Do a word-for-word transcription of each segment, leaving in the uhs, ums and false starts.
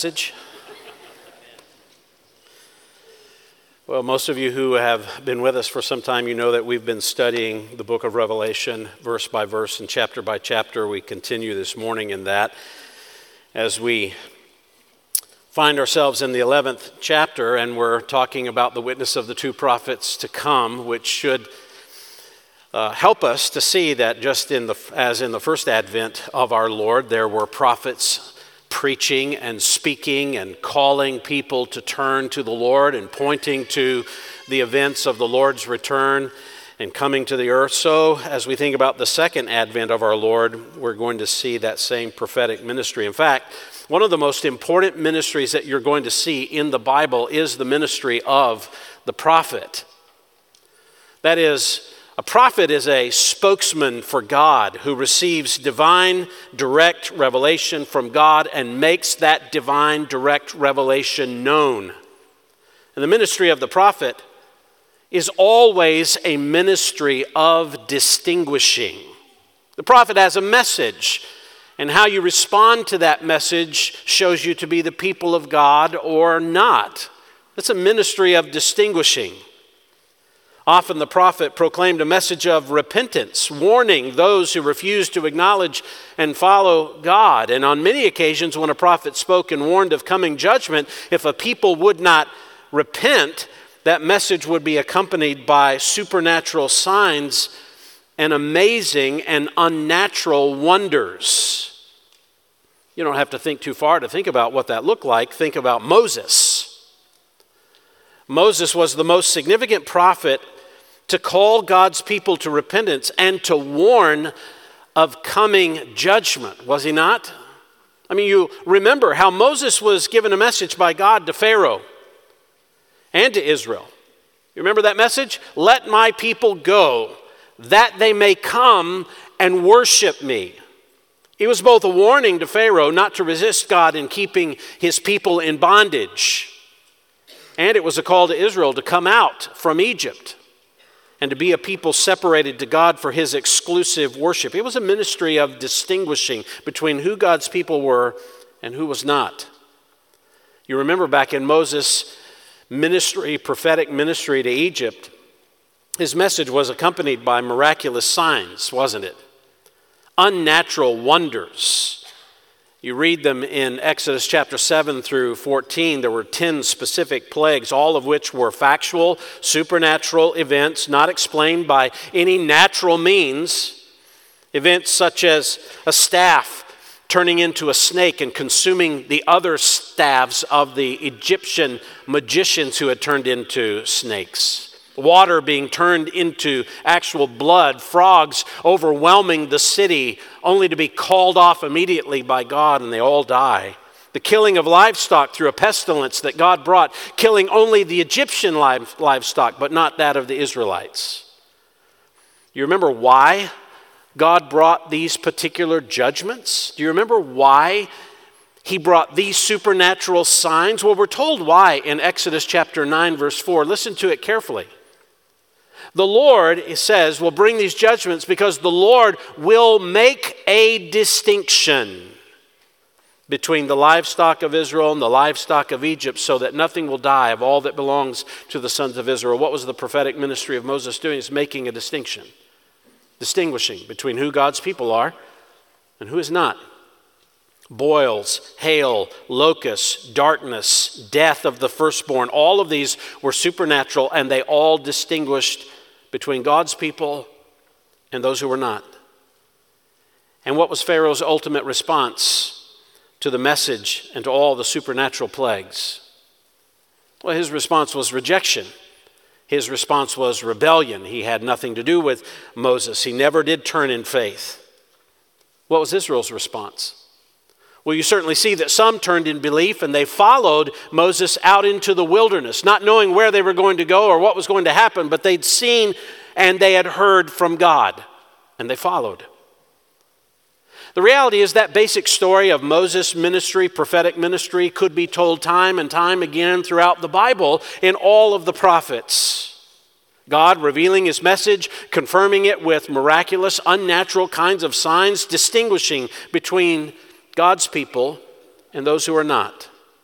Message. Well, most of you who have been with us for some time, you know that we've been studying the book of Revelation verse by verse and chapter by chapter. We continue this morning in that as we find ourselves in the eleventh chapter, and we're talking about the witness of the two prophets to come, which should uh, help us to see that just in the as in the first advent of our Lord, there were prophets preaching and speaking and calling people to turn to the Lord and pointing to the events of the Lord's return and coming to the earth. So as we think about the second advent of our Lord, we're going to see that same prophetic ministry. In fact, one of the most important ministries that you're going to see in the Bible is the ministry of the prophet. That is, a prophet is a spokesman for God who receives divine direct revelation from God and makes that divine direct revelation known. And the ministry of the prophet is always a ministry of distinguishing. The prophet has a message, and how you respond to that message shows you to be the people of God or not. It's a ministry of distinguishing. Often the prophet proclaimed a message of repentance, warning those who refuse to acknowledge and follow God. And on many occasions when a prophet spoke and warned of coming judgment, if a people would not repent, that message would be accompanied by supernatural signs and amazing and unnatural wonders. You don't have to think too far to think about what that looked like. Think about Moses. Moses was the most significant prophet to call God's people to repentance and to warn of coming judgment, was he not? I mean, you remember how Moses was given a message by God to Pharaoh and to Israel. You remember that message? Let my people go, that they may come and worship me. It was both a warning to Pharaoh not to resist God in keeping his people in bondage, and it was a call to Israel to come out from Egypt and to be a people separated to God for his exclusive worship. It was a ministry of distinguishing between who God's people were and who was not. You remember back in Moses' ministry, prophetic ministry to Egypt, his message was accompanied by miraculous signs, wasn't it? Unnatural wonders. You read them in Exodus chapter seven through fourteen. There were ten specific plagues, all of which were factual, supernatural events, not explained by any natural means. Events such as a staff turning into a snake and consuming the other staffs of the Egyptian magicians who had turned into snakes. Water being turned into actual blood, frogs overwhelming the city, only to be called off immediately by God and they all die. The killing of livestock through a pestilence that God brought, killing only the Egyptian livestock, but not that of the Israelites. You remember why God brought these particular judgments? Do you remember why he brought these supernatural signs? Well, we're told why in Exodus chapter nine, verse four. Listen to it carefully. The Lord, it says, will bring these judgments because the Lord will make a distinction between the livestock of Israel and the livestock of Egypt so that nothing will die of all that belongs to the sons of Israel. What was the prophetic ministry of Moses doing? It's making a distinction, distinguishing between who God's people are and who is not. Boils, hail, locusts, darkness, death of the firstborn, all of these were supernatural, and they all distinguished between God's people and those who were not. And what was Pharaoh's ultimate response to the message and to all the supernatural plagues? Well, his response was rejection. His response was rebellion. He had nothing to do with Moses. He never did turn in faith. What was Israel's response? Well, you certainly see that some turned in belief and they followed Moses out into the wilderness, not knowing where they were going to go or what was going to happen, but they'd seen and they had heard from God, and they followed. The reality is that basic story of Moses' ministry, prophetic ministry, could be told time and time again throughout the Bible in all of the prophets. God revealing his message, confirming it with miraculous, unnatural kinds of signs, distinguishing between God's people and those who are not.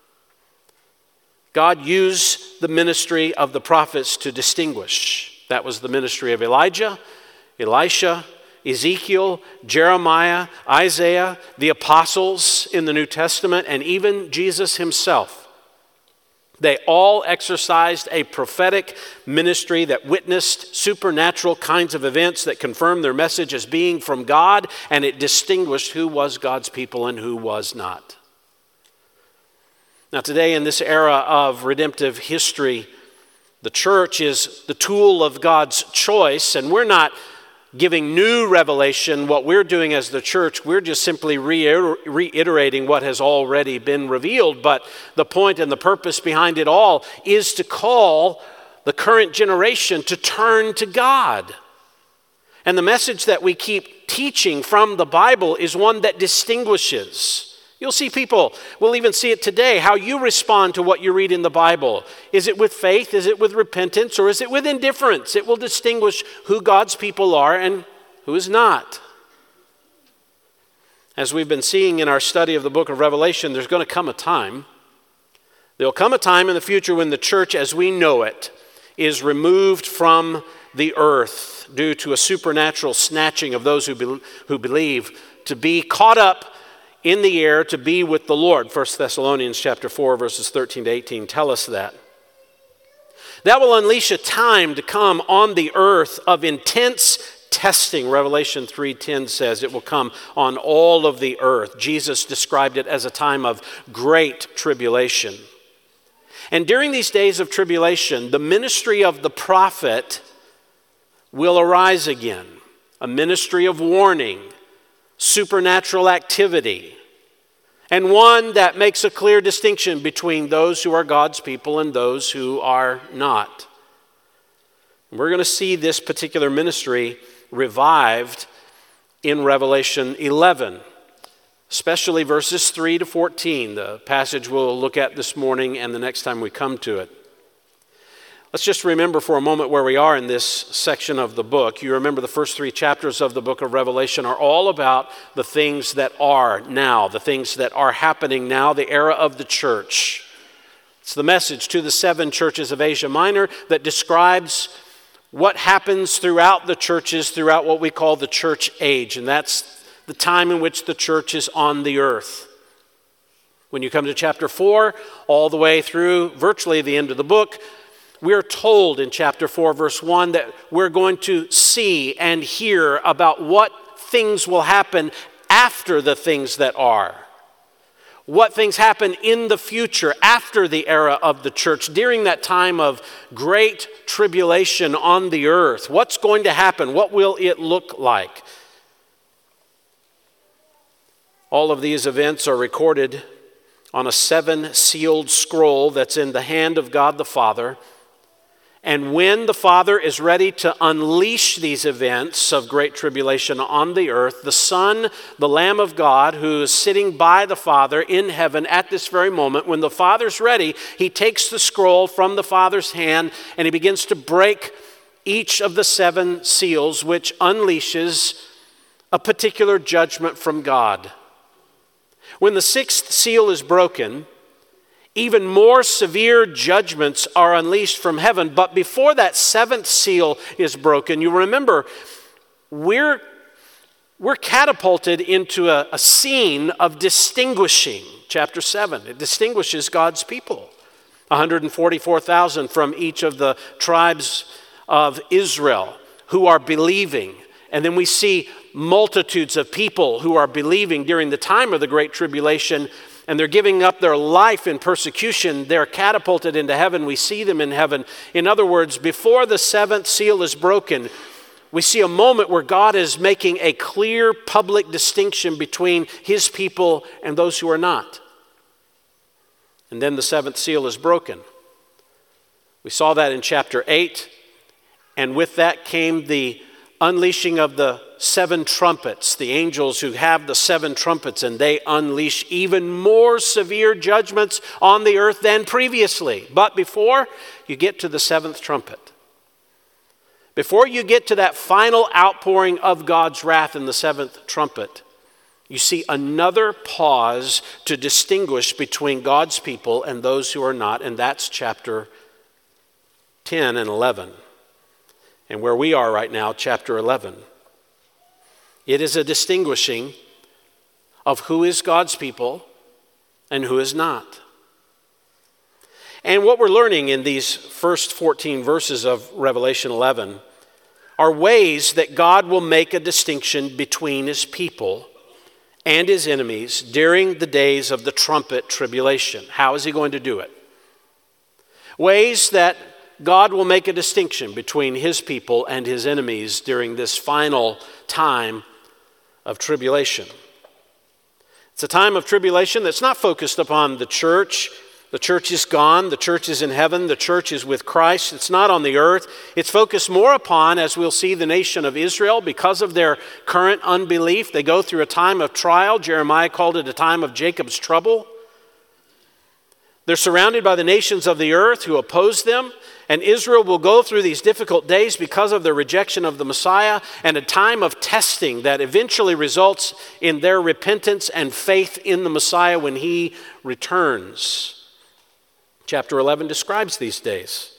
God used the ministry of the prophets to distinguish. That was the ministry of Elijah, Elisha, Ezekiel, Jeremiah, Isaiah, the apostles in the New Testament, and even Jesus himself. They all exercised a prophetic ministry that witnessed supernatural kinds of events that confirmed their message as being from God, and it distinguished who was God's people and who was not. Now today, in this era of redemptive history, the church is the tool of God's choice, and we're not giving new revelation. What we're doing as the church, we're just simply reiter- reiterating what has already been revealed. But the point and the purpose behind it all is to call the current generation to turn to God. And the message that we keep teaching from the Bible is one that distinguishes. You'll see people, we'll even see it today, how you respond to what you read in the Bible. Is it with faith? Is it with repentance? Or is it with indifference? It will distinguish who God's people are and who is not. As we've been seeing in our study of the book of Revelation, there's going to come a time, there'll come a time in the future when the church as we know it is removed from the earth due to a supernatural snatching of those who, be, who believe to be caught up in the air to be with the Lord. First Thessalonians chapter four, verses thirteen to eighteen tell us that. That will unleash a time to come on the earth of intense testing. Revelation three ten says it will come on all of the earth. Jesus described it as a time of great tribulation. And during these days of tribulation, the ministry of the prophet will arise again. A ministry of warning, supernatural activity, and one that makes a clear distinction between those who are God's people and those who are not. We're going to see this particular ministry revived in Revelation eleven, especially verses three to fourteen, the passage we'll look at this morning and the next time we come to it. Let's just remember for a moment where we are in this section of the book. You remember the first three chapters of the book of Revelation are all about the things that are now, the things that are happening now, the era of the church. It's the message to the seven churches of Asia Minor that describes what happens throughout the churches, throughout what we call the church age, and that's the time in which the church is on the earth. When you come to chapter four, all the way through virtually the end of the book, we're told in chapter four, verse one, that we're going to see and hear about what things will happen after the things that are. What things happen in the future after the era of the church, during that time of great tribulation on the earth. What's going to happen? What will it look like? All of these events are recorded on a seven-sealed scroll that's in the hand of God the Father. And when the Father is ready to unleash these events of great tribulation on the earth, the Son, the Lamb of God, who is sitting by the Father in heaven at this very moment, when the Father's ready, he takes the scroll from the Father's hand and he begins to break each of the seven seals, which unleashes a particular judgment from God. When the sixth seal is broken, even more severe judgments are unleashed from heaven. But before that seventh seal is broken, you remember, we're, we're catapulted into a, a scene of distinguishing. Chapter seven, it distinguishes God's people. one hundred forty-four thousand from each of the tribes of Israel who are believing. And then we see multitudes of people who are believing during the time of the Great Tribulation, and they're giving up their life in persecution. They're catapulted into heaven. We see them in heaven. In other words, before the seventh seal is broken, we see a moment where God is making a clear public distinction between his people and those who are not. And then the seventh seal is broken. We saw that in chapter eight, and with that came the unleashing of the seven trumpets, the angels who have the seven trumpets, and they unleash even more severe judgments on the earth than previously. But before you get to the seventh trumpet, before you get to that final outpouring of God's wrath in the seventh trumpet, You see another pause to distinguish between God's people and those who are not, and that's chapter ten and eleven. And where we are right now, chapter eleven. It is a distinguishing of who is God's people and who is not. And what we're learning in these first fourteen verses of Revelation eleven are ways that God will make a distinction between his people and his enemies during the days of the trumpet tribulation. How is he going to do it? Ways that God will make a distinction between his people and his enemies during this final time of tribulation. It's a time of tribulation that's not focused upon the church. The church is gone. The church is in heaven. The church is with Christ. It's not on the earth. It's focused more upon, as we'll see, the nation of Israel. Because of their current unbelief, they go through a time of trial. Jeremiah called it a time of Jacob's trouble. They're surrounded by the nations of the earth who oppose them. And Israel will go through these difficult days because of their rejection of the Messiah, and a time of testing that eventually results in their repentance and faith in the Messiah when he returns. Chapter eleven describes these days.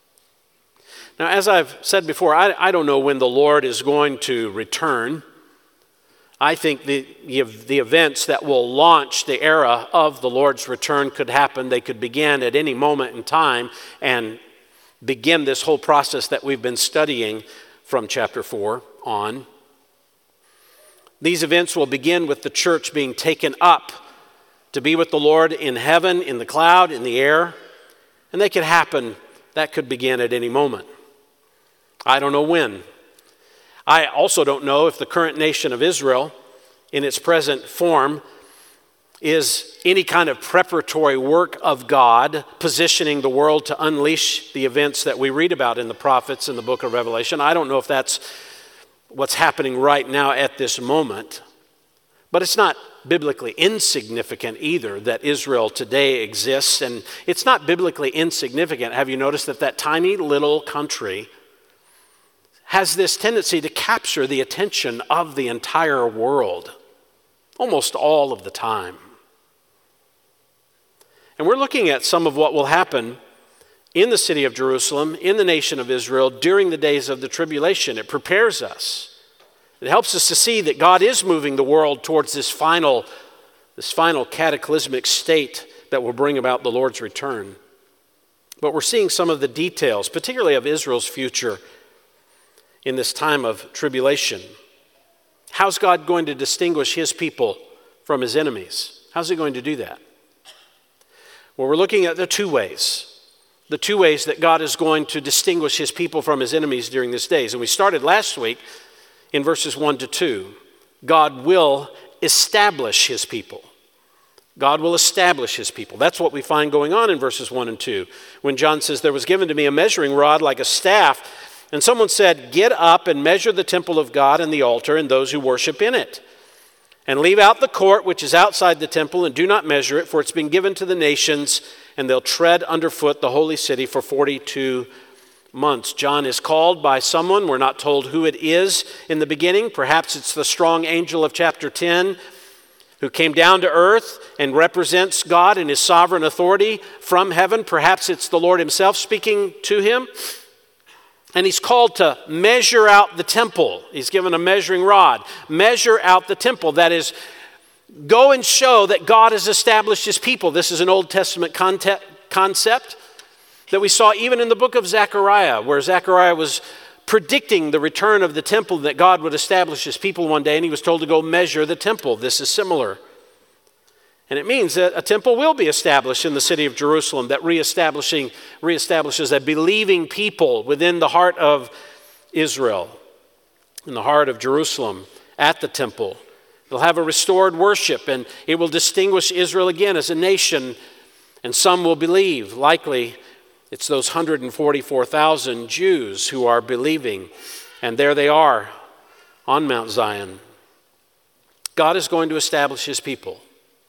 Now, as I've said before, I, I don't know when the Lord is going to return. I think the, the events that will launch the era of the Lord's return could happen. They could begin at any moment in time and begin this whole process that we've been studying from chapter four on. These events will begin with the church being taken up to be with the Lord in heaven, in the cloud, in the air. And they could happen, that could begin at any moment. I don't know when. I also don't know if the current nation of Israel, in its present form, is any kind of preparatory work of God, positioning the world to unleash the events that we read about in the prophets in the book of Revelation. I don't know if that's what's happening right now at this moment. But it's not biblically insignificant either that Israel today exists. And it's not biblically insignificant. Have you noticed that that tiny little country has this tendency to capture the attention of the entire world almost all of the time? And we're looking at some of what will happen in the city of Jerusalem, in the nation of Israel, during the days of the tribulation. It prepares us. It helps us to see that God is moving the world towards this final, this final cataclysmic state that will bring about the Lord's return. But we're seeing some of the details, particularly of Israel's future in this time of tribulation. How's God going to distinguish his people from his enemies? How's he going to do that? Well, we're looking at the two ways. The two ways that God is going to distinguish his people from his enemies during these days. And we started last week in verses one to two. God will establish his people. God will establish his people. That's what we find going on in verses one and two. When John says, "There was given to me a measuring rod like a staff, and someone said, 'Get up and measure the temple of God and the altar and those who worship in it. And leave out the court which is outside the temple, and do not measure it, for it's been given to the nations, and they'll tread underfoot the holy city for forty-two months.'" John is called by someone. We're not told who it is in the beginning. Perhaps it's the strong angel of chapter ten who came down to earth and represents God in his sovereign authority from heaven. Perhaps it's the Lord himself speaking to him. And he's called to measure out the temple. He's given a measuring rod. Measure out the temple. That is, go and show that God has established his people. This is an Old Testament concept that we saw even in the book of Zechariah, where Zechariah was predicting the return of the temple, that God would establish his people one day, and he was told to go measure the temple. This is similar. And it means that a temple will be established in the city of Jerusalem that reestablishing, reestablishes a believing people within the heart of Israel, in the heart of Jerusalem, at the temple. They'll have a restored worship, and it will distinguish Israel again as a nation, and some will believe. Likely, it's those one hundred forty-four thousand Jews who are believing, and there they are on Mount Zion. God is going to establish his people.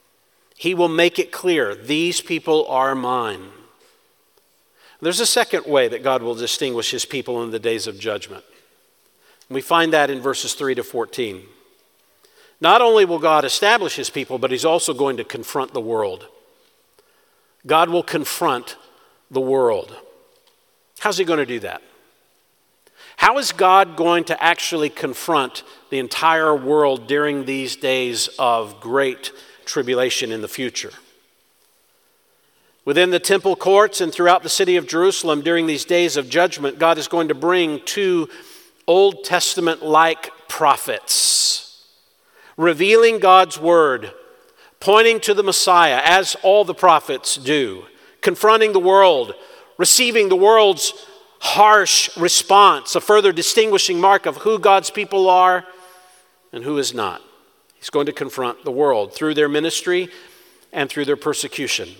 He will make it clear, these people are mine. There's a second way that God will distinguish his people in the days of judgment. We find that in verses three to fourteen. Not only will God establish his people, but he's also going to confront the world. God will confront the world. How's he going to do that? How is God going to actually confront the entire world during these days of great tribulation in the future? Within the temple courts and throughout the city of Jerusalem during these days of judgment, God is going to bring two Old Testament-like prophets, revealing God's word, pointing to the Messiah, as all the prophets do, confronting the world, receiving the world's harsh response, a further distinguishing mark of who God's people are and who is not. He's going to confront the world through their ministry and through their persecution.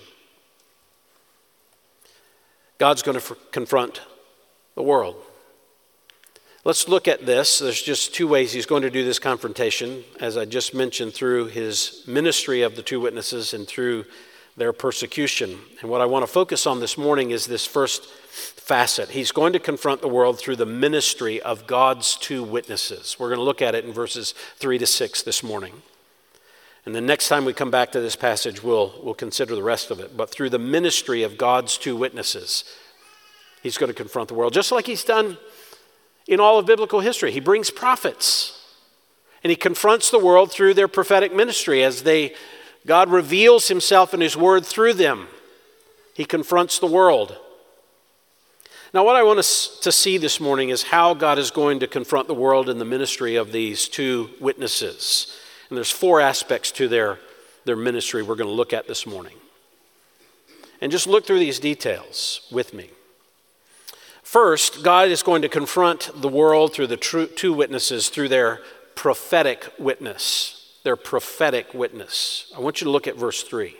God's going to f- confront the world. Let's look at this. There's just two ways he's going to do this confrontation, as I just mentioned, through his ministry of the two witnesses and through their persecution. And what I want to focus on this morning is this first facet. He's going to confront the world through the ministry of God's two witnesses. We're going to look at it in verses three to six this morning. And the next time we come back to this passage, we'll, we'll consider the rest of it. But through the ministry of God's two witnesses, he's going to confront the world, just like he's done in all of biblical history. He brings prophets, and he confronts the world through their prophetic ministry as they, God reveals himself in his word through them. He confronts the world. Now, what I want us to see this morning is how God is going to confront the world in the ministry of these two witnesses. And there's four aspects to their, their ministry we're going to look at this morning. And just look through these details with me. First, God is going to confront the world through the true, two witnesses through their prophetic witness. Their prophetic witness. I want you to look at verse three.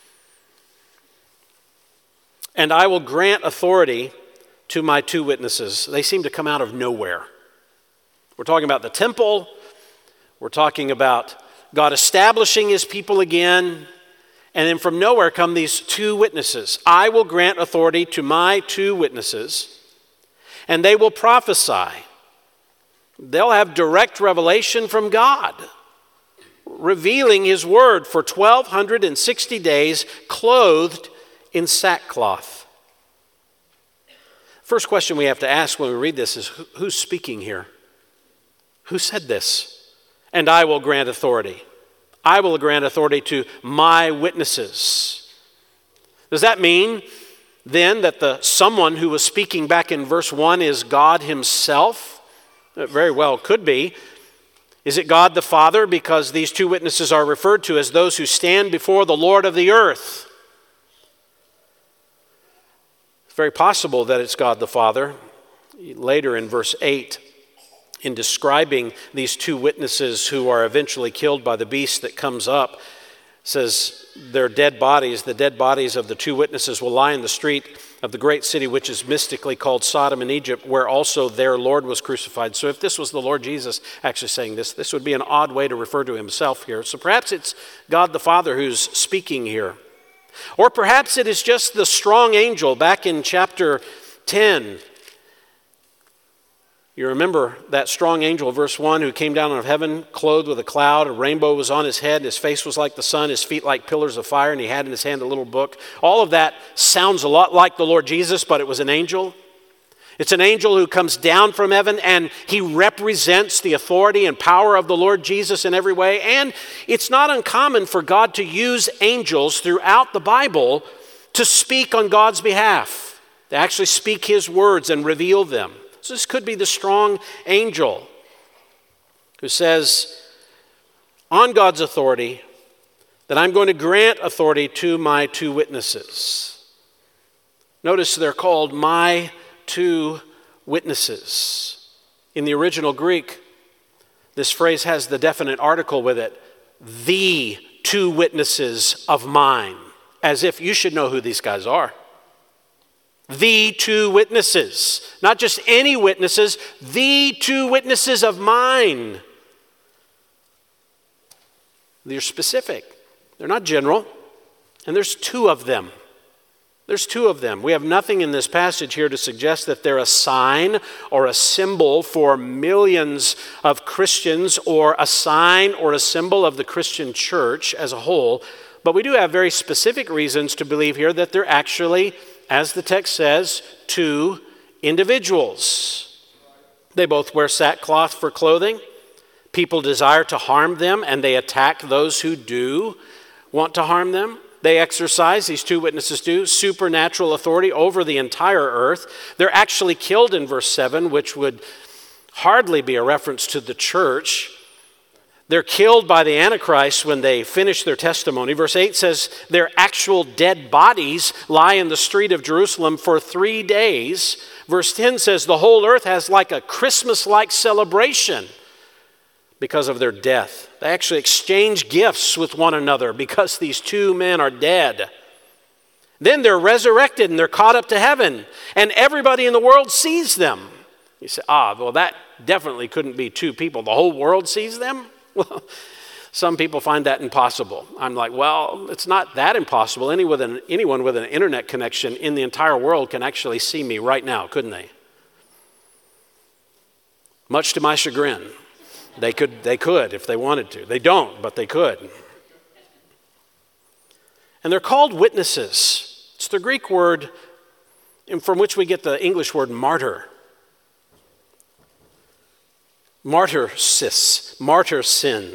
And I will grant authority to my two witnesses. They seem to come out of nowhere. We're talking about the temple. We're talking about God establishing his people again. And then from nowhere come these two witnesses. I will grant authority to my two witnesses, and they will prophesy. They'll have direct revelation from God, revealing his word for twelve sixty days, clothed in sackcloth. First question we have to ask when we read this is, who's speaking here? Who said this? And I will grant authority. I will grant authority to my witnesses. Does that mean then that the someone who was speaking back in verse one is God himself? It very well could be. Is it God the Father? Because these two witnesses are referred to as those who stand before the Lord of the earth. It's very possible that it's God the Father. Later in verse eight, in describing these two witnesses who are eventually killed by the beast that comes up, says their dead bodies, the dead bodies of the two witnesses will lie in the street of the great city, which is mystically called Sodom and Egypt, where also their Lord was crucified. So if this was the Lord Jesus actually saying this, this would be an odd way to refer to himself here. So perhaps it's God the Father who's speaking here. Or perhaps it is just the strong angel back in chapter ten. You remember that strong angel, verse one, who came down out of heaven, clothed with a cloud, a rainbow was on his head, his face was like the sun, his feet like pillars of fire, and he had in his hand a little book. All of that sounds a lot like the Lord Jesus, but it was an angel. It's an angel who comes down from heaven, and he represents the authority and power of the Lord Jesus in every way. And it's not uncommon for God to use angels throughout the Bible to speak on God's behalf, to actually speak his words and reveal them. So this could be the strong angel who says, on God's authority, that I'm going to grant authority to my two witnesses. Notice they're called my two witnesses. In the original Greek, this phrase has the definite article with it, the two witnesses of mine, as if you should know who these guys are. The two witnesses, not just any witnesses, the two witnesses of mine. They're specific. They're not general. And there's two of them. There's two of them. We have nothing in this passage here to suggest that they're a sign or a symbol for millions of Christians or a sign or a symbol of the Christian church as a whole. But we do have very specific reasons to believe here that they're actually, as the text says, two individuals. They both wear sackcloth for clothing. People desire to harm them, and they attack those who do want to harm them. They exercise, these two witnesses do, supernatural authority over the entire earth. They're actually killed in verse seven, which would hardly be a reference to the church. They're killed by the Antichrist when they finish their testimony. Verse eight says their actual dead bodies lie in the street of Jerusalem for three days. Verse ten says the whole earth has like a Christmas-like celebration because of their death. They actually exchange gifts with one another because these two men are dead. Then they're resurrected and they're caught up to heaven, and everybody in the world sees them. You say, ah, well, that definitely couldn't be two people. The whole world sees them? Well, some people find that impossible. I'm like, well, it's not that impossible. Any with an, anyone with an internet connection in the entire world can actually see me right now, couldn't they? Much to my chagrin. They could, they could if they wanted to. They don't, but they could. And they're called witnesses. It's the Greek word from which we get the English word martyr. Martyrsis, martyr sin.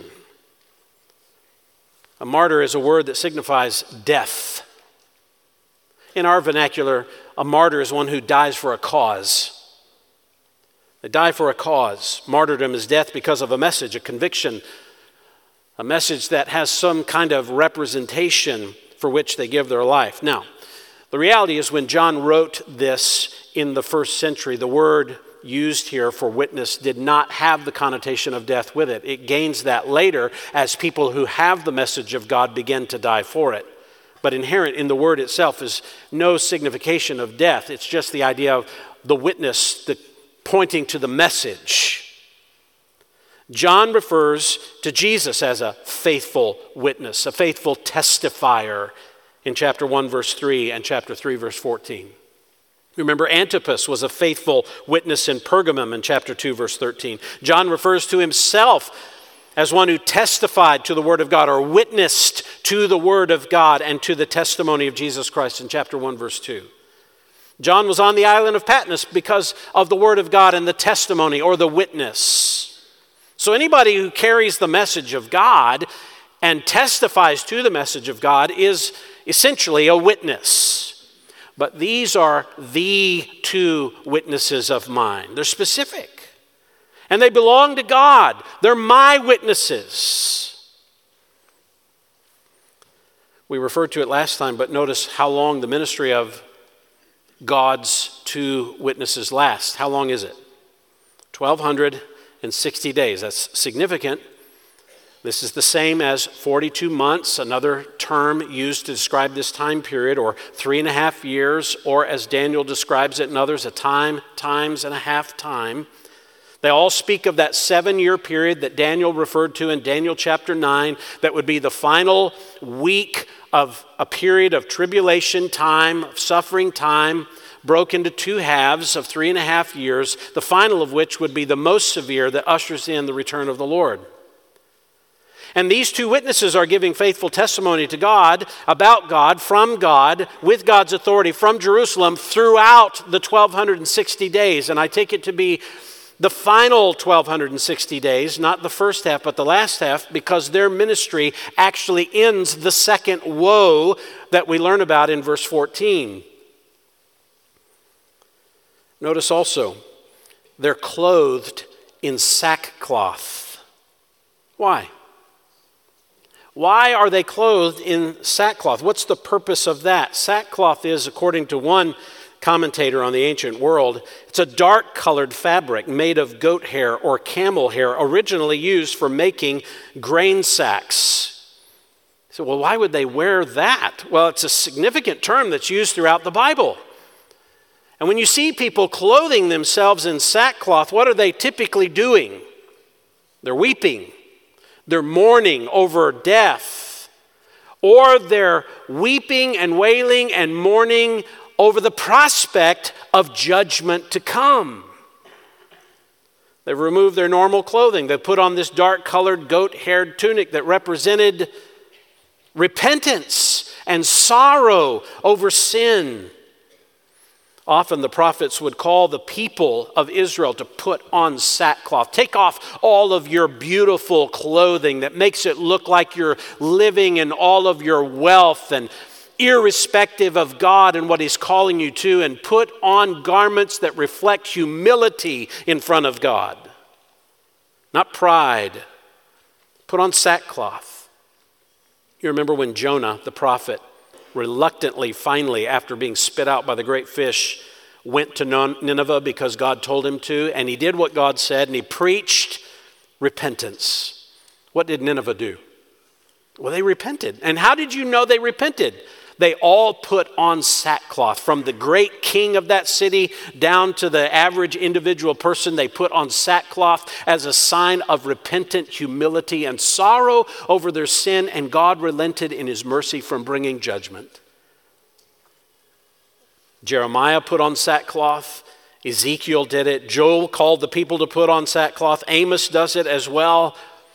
A martyr is a word that signifies death. In our vernacular, a martyr is one who dies for a cause. They die for a cause. Martyrdom is death because of a message, a conviction, a message that has some kind of representation for which they give their life. Now, the reality is when John wrote this in the first century, the word used here for witness did not have the connotation of death with it. It gains that later as people who have the message of God begin to die for it. But inherent in the word itself is no signification of death. It's just the idea of the witness, the pointing to the message. John refers to Jesus as a faithful witness, a faithful testifier in chapter one, verse three, and chapter three, verse fourteen. Remember, Antipas was a faithful witness in Pergamum in chapter two, verse thirteen. John refers to himself as one who testified to the Word of God or witnessed to the Word of God and to the testimony of Jesus Christ in chapter one, verse two. John was on the island of Patmos because of the Word of God and the testimony or the witness. So anybody who carries the message of God and testifies to the message of God is essentially a witness. But these are the two witnesses of mine. They're specific. And they belong to God. They're my witnesses. We referred to it last time, but notice how long the ministry of God's two witnesses lasts. How long is it? twelve sixty days. That's significant. This is the same as forty-two months, another term used to describe this time period, or three and a half years, or as Daniel describes it in others, a time, times and a half time. They all speak of that seven-year period that Daniel referred to in Daniel chapter nine, that would be the final week of a period of tribulation time, of suffering time, broke into two halves of three and a half years, the final of which would be the most severe that ushers in the return of the Lord. And these two witnesses are giving faithful testimony to God, about God, from God, with God's authority from Jerusalem throughout the twelve sixty days. And I take it to be the final twelve sixty days, not the first half, but the last half, because their ministry actually ends the second woe that we learn about in verse fourteen. Notice also, they're clothed in sackcloth. Why? Why are they clothed in sackcloth? What's the purpose of that? Sackcloth is, according to one commentator on the ancient world, it's a dark-colored fabric made of goat hair or camel hair, originally used for making grain sacks. So, well, why would they wear that? Well, it's a significant term that's used throughout the Bible. And when you see people clothing themselves in sackcloth, what are they typically doing? They're weeping. They're mourning over death, or their weeping and wailing and mourning over the prospect of judgment to come. They've removed their normal clothing. They put on this dark-colored, goat-haired tunic that represented repentance and sorrow over sin. Often the prophets would call the people of Israel to put on sackcloth. Take off all of your beautiful clothing that makes it look like you're living in all of your wealth and irrespective of God and what He's calling you to, and put on garments that reflect humility in front of God, not pride. Put on sackcloth. You remember when Jonah, the prophet, reluctantly, finally, after being spit out by the great fish, went to Nineveh because God told him to, and he did what God said, and he preached repentance. What did Nineveh do? Well, they repented. And how did you know they repented? They all put on sackcloth. From the great king of that city down to the average individual person, they put on sackcloth as a sign of repentant humility and sorrow over their sin, and God relented in His mercy from bringing judgment. Jeremiah put on sackcloth. Ezekiel did it. Joel called the people to put on sackcloth. Amos does it as well.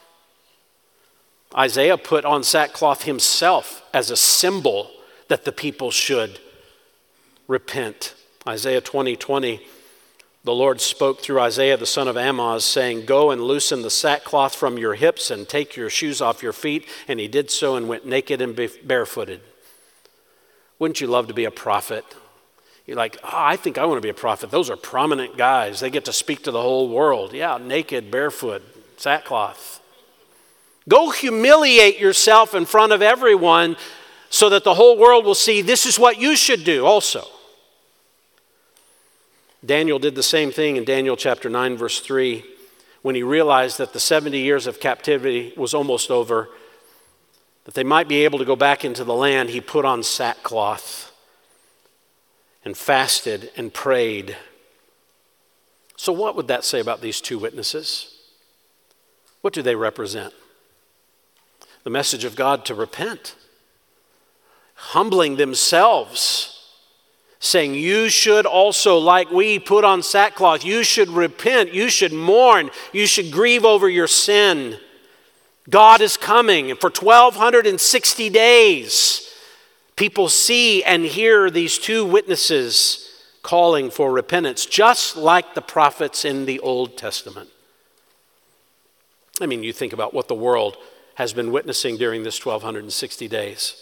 Isaiah put on sackcloth himself as a symbol that the people should repent. Isaiah twenty twenty, the Lord spoke through Isaiah the son of Amoz, saying, "Go and loosen the sackcloth from your hips and take your shoes off your feet." And he did so and went naked and barefooted. Wouldn't you love to be a prophet? You're like, oh, I think I want to be a prophet. Those are prominent guys. They get to speak to the whole world. Yeah, naked, barefoot, sackcloth. Go humiliate yourself in front of everyone so that the whole world will see this is what you should do also. Daniel did the same thing in Daniel chapter nine, verse three, when he realized that the seventy years of captivity was almost over, that they might be able to go back into the land. He put on sackcloth and fasted and prayed. So what would that say about these two witnesses? What do they represent? The message of God to repent, humbling themselves, saying you should also, like we, put on sackcloth. You should repent. You should mourn. You should grieve over your sin. God is coming. And for twelve sixty days, people see and hear these two witnesses calling for repentance, just like the prophets in the Old Testament. I mean, you think about what the world has been witnessing during this twelve sixty days.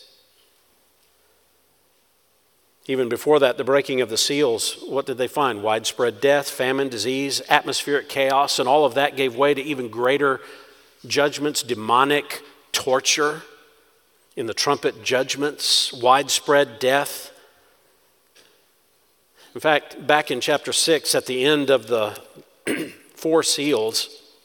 Even before that, the breaking of the seals, what did they find? Widespread death, famine, disease, atmospheric chaos, and all of that gave way to even greater judgments, demonic torture in the trumpet judgments, widespread death. In fact, back in chapter six, at the end of the four seals,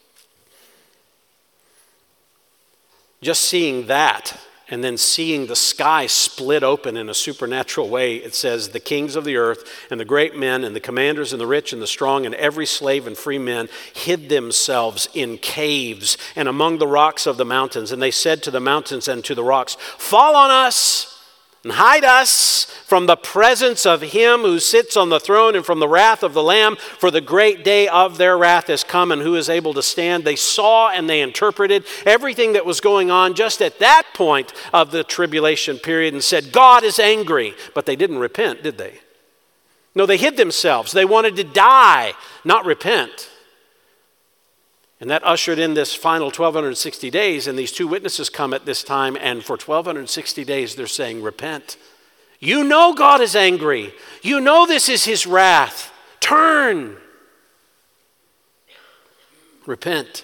just seeing that and then seeing the sky split open in a supernatural way, it says, the kings of the earth and the great men and the commanders and the rich and the strong and every slave and free man hid themselves in caves and among the rocks of the mountains. And they said to the mountains and to the rocks, "Fall on us and hide us from the presence of him who sits on the throne and from the wrath of the Lamb, for the great day of their wrath is come, and who is able to stand?" They saw and they interpreted everything that was going on just at that point of the tribulation period and said, God is angry. But they didn't repent, did they? No, they hid themselves. They wanted to die, not repent. And that ushered in this final twelve sixty days, and these two witnesses come at this time, and for twelve sixty days they're saying, repent. You know God is angry. You know this is his wrath. Turn. Repent.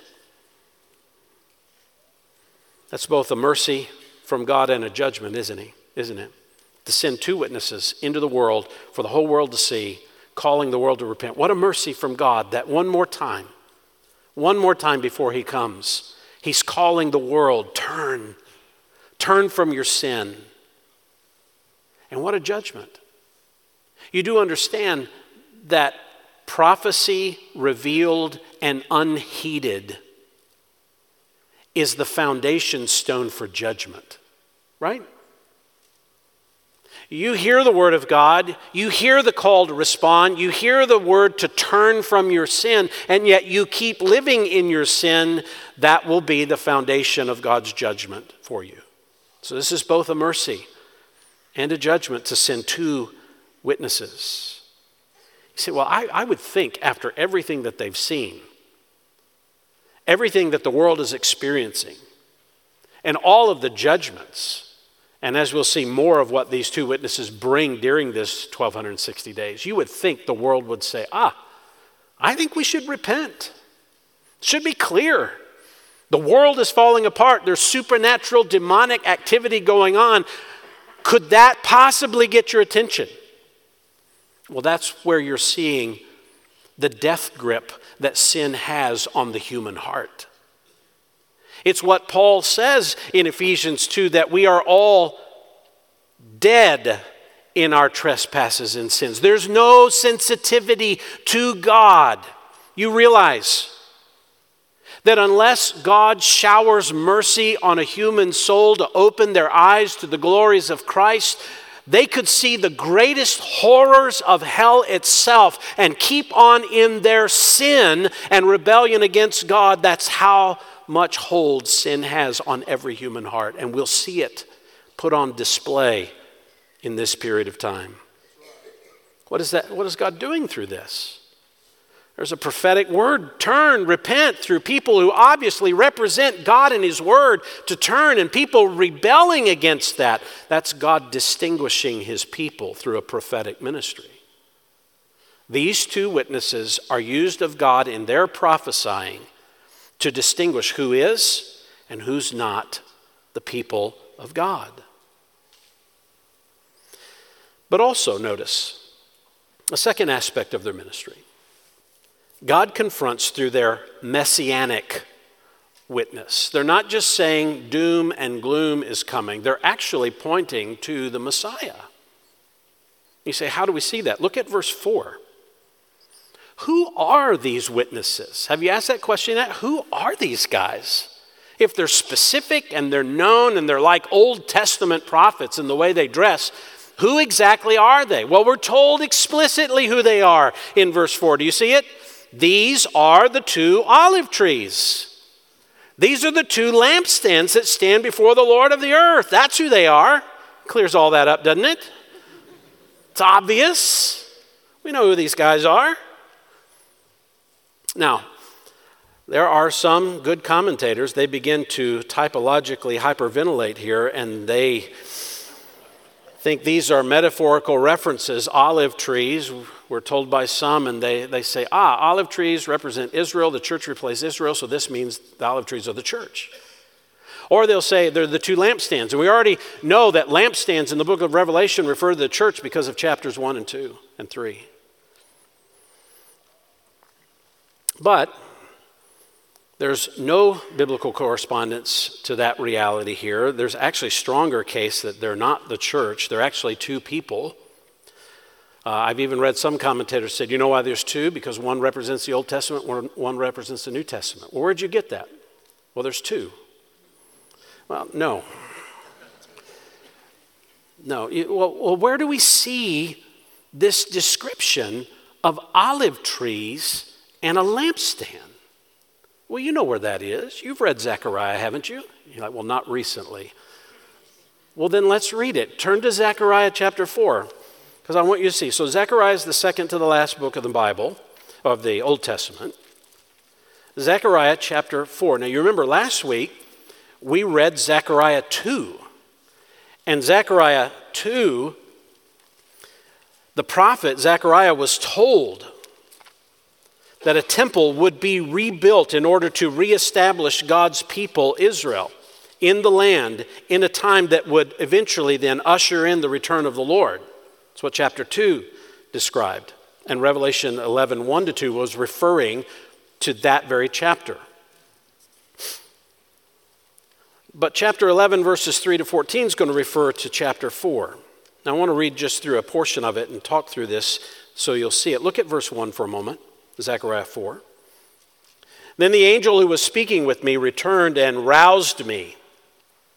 That's both a mercy from God and a judgment, isn't he? Isn't it? To send two witnesses into the world for the whole world to see, calling the world to repent. What a mercy from God that one more time, one more time before he comes, he's calling the world, turn, turn from your sin. And what a judgment. You do understand that prophecy revealed and unheeded is the foundation stone for judgment. right? You hear the word of God, you hear the call to respond, you hear the word to turn from your sin, and yet you keep living in your sin. That will be the foundation of God's judgment for you. So this is both a mercy and a judgment to send two witnesses. You say, well, I, I would think after everything that they've seen, everything that the world is experiencing, and all of the judgments, and as we'll see more of what these two witnesses bring during this twelve sixty days, you would think the world would say, ah, I think we should repent. It should be clear. The world is falling apart. There's supernatural demonic activity going on. Could that possibly get your attention? Well, that's where you're seeing the death grip that sin has on the human heart. It's what Paul says in Ephesians two, that we are all dead in our trespasses and sins. There's no sensitivity to God. You realize that unless God showers mercy on a human soul to open their eyes to the glories of Christ, they could see the greatest horrors of hell itself and keep on in their sin and rebellion against God. That's how much hold sin has on every human heart, and we'll see it put on display in this period of time. What is that? What is God doing through this? There's a prophetic word, turn, repent, through people who obviously represent God and His word to turn, and people rebelling against that. That's God distinguishing His people through a prophetic ministry. These two witnesses are used of God in their prophesying to distinguish who is and who's not the people of God. But also notice a second aspect of their ministry. God confronts through their messianic witness. They're not just saying doom and gloom is coming. They're actually pointing to the Messiah. You say, how do we see that? Look at verse four. Who are these witnesses? Have you asked that question yet? Who are these guys? If they're specific and they're known and they're like Old Testament prophets in the way they dress, who exactly are they? Well, we're told explicitly who they are in verse four. Do you see it? These are the two olive trees. These are the two lampstands that stand before the Lord of the earth. That's who they are. Clears all that up, doesn't it? It's obvious. We know who these guys are. Now, there are some good commentators. They begin to typologically hyperventilate here, and they think these are metaphorical references. Olive trees, we're told by some, and they, they say, ah, olive trees represent Israel. The church replaces Israel, so this means the olive trees are the church. Or they'll say they're the two lampstands. And we already know that lampstands in the book of Revelation refer to the church because of chapters one and two and three. But there's no biblical correspondence to that reality here. There's actually a stronger case that they're not the church. They're actually two people. Uh, I've even read some commentators said, you know why there's two? Because one represents the Old Testament, one, one represents the New Testament. Well, where'd you get that? Well, there's two. Well, no. No. Well, well, where do we see this description of olive trees and a lampstand? Well, you know where that is. You've read Zechariah, haven't you? You're like, well, not recently. Well, then let's read it. Turn to Zechariah chapter four, because I want you to see. So Zechariah is the second to the last book of the Bible, of the Old Testament. Zechariah chapter four. Now, you remember last week we read Zechariah two. And Zechariah two, the prophet Zechariah was told that a temple would be rebuilt in order to reestablish God's people, Israel, in the land in a time that would eventually then usher in the return of the Lord. That's what chapter two described. And Revelation eleven, one to two was referring to that very chapter. But chapter eleven, verses three to fourteen is going to refer to chapter four. Now I want to read just through a portion of it and talk through this so you'll see it. Look at verse one for a moment. Zechariah four. Then the angel who was speaking with me returned and roused me.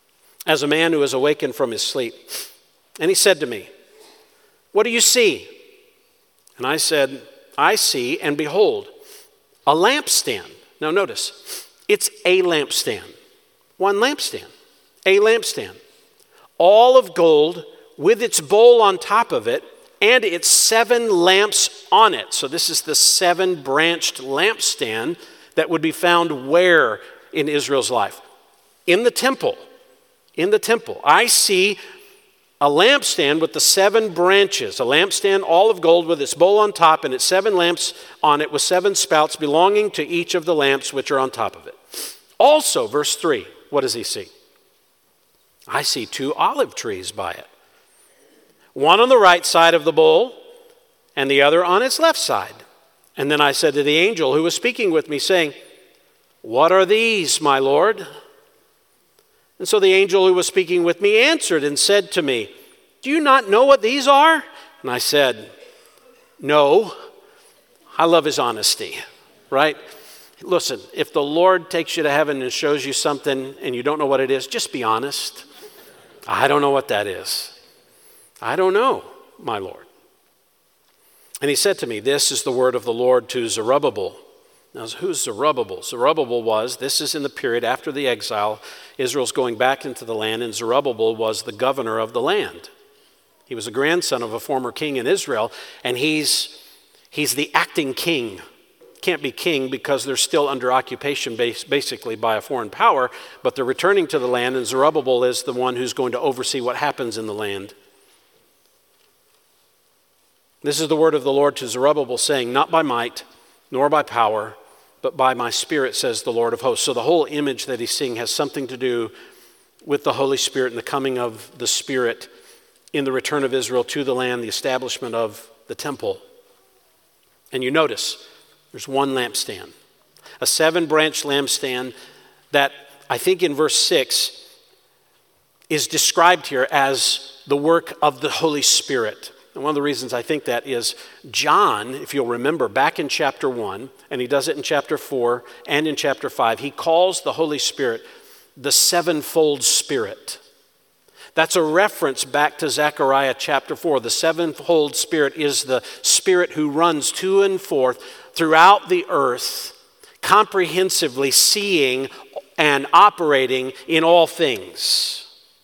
as a man who is awakened from his sleep. And he said to me, "What do you see?" And I said, "I see, and behold, a lampstand." Now notice, it's a lampstand. One lampstand. A lampstand. All of gold with its bowl on top of it and its seven lamps on it. So this is the seven-branched lampstand that would be found where in Israel's life? In the temple. In the temple. I see a lampstand with the seven branches, a lampstand all of gold with its bowl on top and its seven lamps on it with seven spouts belonging to each of the lamps which are on top of it. Also, verse three, what does he see? I see two olive trees by it. One on the right side of the bowl and the other on its left side. And then I said to the angel who was speaking with me, saying, "What are these, my Lord?" And so the angel who was speaking with me answered and said to me, "Do you not know what these are?" And I said, "No." I love his honesty, right? Listen, if the Lord takes you to heaven and shows you something and you don't know what it is, just be honest. I don't know what that is. I don't know, my Lord. And he said to me, "This is the word of the Lord to Zerubbabel." Now, who's Zerubbabel? Zerubbabel was, this is in the period after the exile, Israel's going back into the land, and Zerubbabel was the governor of the land. He was a grandson of a former king in Israel, and he's, he's the acting king. Can't be king because they're still under occupation basically by a foreign power, but they're returning to the land, and Zerubbabel is the one who's going to oversee what happens in the land. This is the word of the Lord to Zerubbabel, saying, "Not by might, nor by power, but by my Spirit, says the Lord of hosts." So the whole image that he's seeing has something to do with the Holy Spirit and the coming of the Spirit in the return of Israel to the land, the establishment of the temple. And you notice, there's one lampstand, a seven-branch lampstand that I think in verse six is described here as the work of the Holy Spirit. And one of the reasons I think that is John, if you'll remember, back in chapter one, and he does it in chapter four and in chapter five, he calls the Holy Spirit the sevenfold Spirit. That's a reference back to Zechariah chapter four. The sevenfold Spirit is the Spirit who runs to and forth throughout the earth, comprehensively seeing and operating in all things.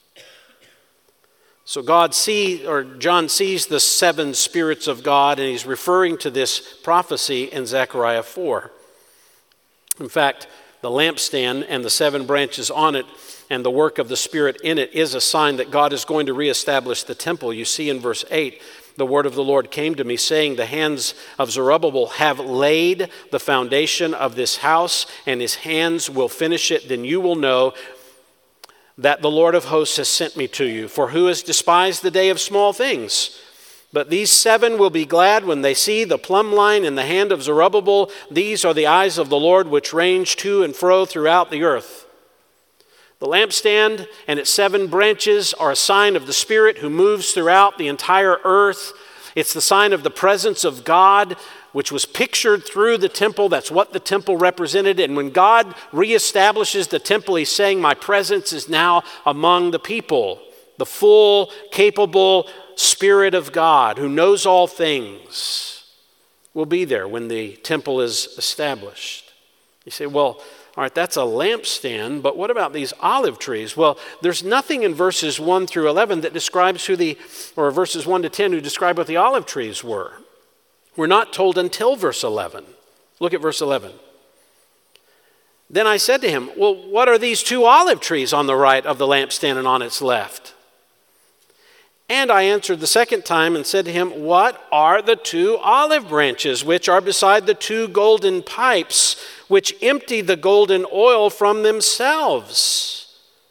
So God sees, or John sees the seven spirits of God, and he's referring to this prophecy in Zechariah four. In fact, the lampstand and the seven branches on it and the work of the Spirit in it is a sign that God is going to reestablish the temple. You see in verse eight, the word of the Lord came to me, saying, "The hands of Zerubbabel have laid the foundation of this house, and his hands will finish it. Then you will know that the Lord of hosts has sent me to you. For who has despised the day of small things? But these seven will be glad when they see the plumb line in the hand of Zerubbabel. These are the eyes of the Lord which range to and fro throughout the earth." The lampstand and its seven branches are a sign of the Spirit who moves throughout the entire earth. It's the sign of the presence of God, which was pictured through the temple. That's what the temple represented. And when God reestablishes the temple, he's saying, "My presence is now among the people." The full, capable Spirit of God, who knows all things, will be there when the temple is established. You say, well, all right, that's a lampstand, but what about these olive trees? Well, there's nothing in verses one through eleven that describes who the, or verses one to ten, who describe what the olive trees were. We're not told until verse eleven. Look at verse eleven. Then I said to him, "Well, what are these two olive trees on the right of the lampstand and on its left?" And I answered the second time and said to him, "What are the two olive branches which are beside the two golden pipes which empty the golden oil from themselves?"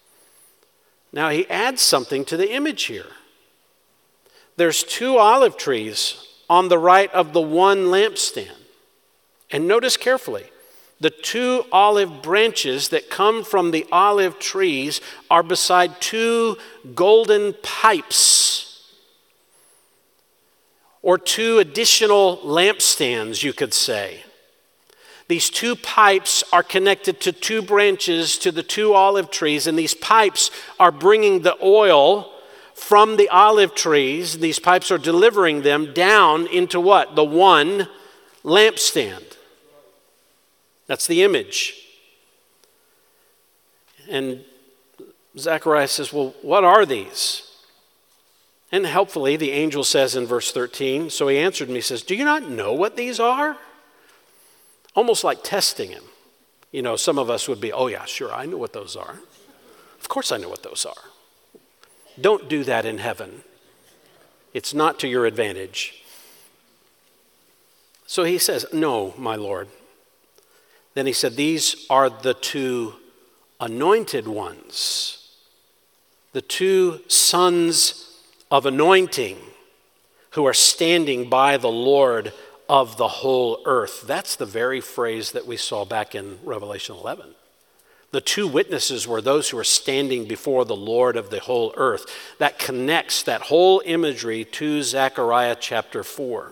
Now he adds something to the image here. There's two olive trees on the right of the one lampstand. And notice carefully, the two olive branches that come from the olive trees are beside two golden pipes, or two additional lampstands, you could say. These two pipes are connected to two branches to the two olive trees, and these pipes are bringing the oil from the olive trees. These pipes are delivering them down into what? The one lampstand. That's the image. And Zechariah says, well, what are these? And helpfully, the angel says in verse thirteen, so he answered me, he says, do you not know what these are? Almost like testing him. You know, some of us would be, oh yeah, sure, I know what those are. Of course I know what those are. Don't do that in heaven. It's not to your advantage. So he says, no, my Lord. Then he said, these are the two anointed ones, the two sons of anointing who are standing by the Lord of the whole earth. That's the very phrase that we saw back in Revelation eleven. The two witnesses were those who are standing before the Lord of the whole earth. That connects that whole imagery to Zechariah chapter four.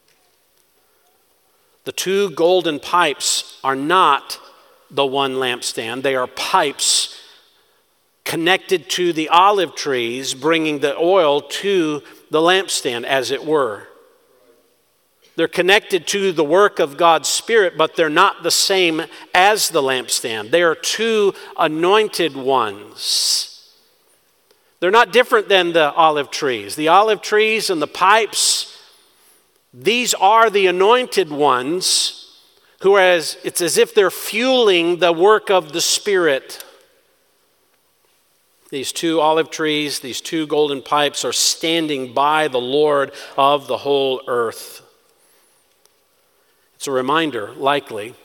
The two golden pipes are not the one lampstand. They are pipes connected to the olive trees, bringing the oil to the lampstand, as it were. They're connected to the work of God's Spirit, but they're not the same as the lampstand. They are two anointed ones. They're not different than the olive trees. The olive trees and the pipes, these are the anointed ones who, as it's as if they're fueling the work of the Spirit. These two olive trees, these two golden pipes are standing by the Lord of the whole earth. It's a reminder, likely,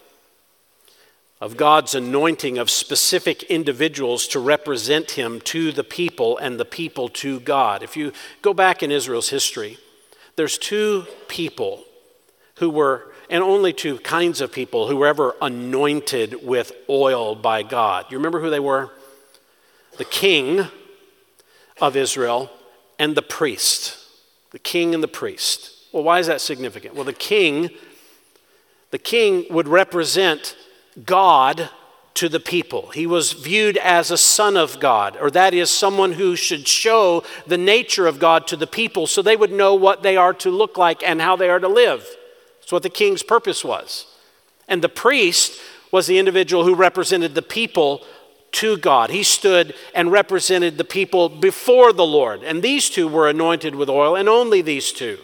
of God's anointing of specific individuals to represent him to the people and the people to God. If you go back in Israel's history, there's two people who were, and only two kinds of people who were ever anointed with oil by God. You remember who they were? The king of Israel and the priest. The king and the priest. Well, why is that significant? Well, the king, the king would represent God to the people. He was viewed as a son of God, or that is someone who should show the nature of God to the people so they would know what they are to look like and how they are to live. That's what the king's purpose was. And the priest was the individual who represented the people to God. He stood and represented the people before the Lord. And these two were anointed with oil, and only these two.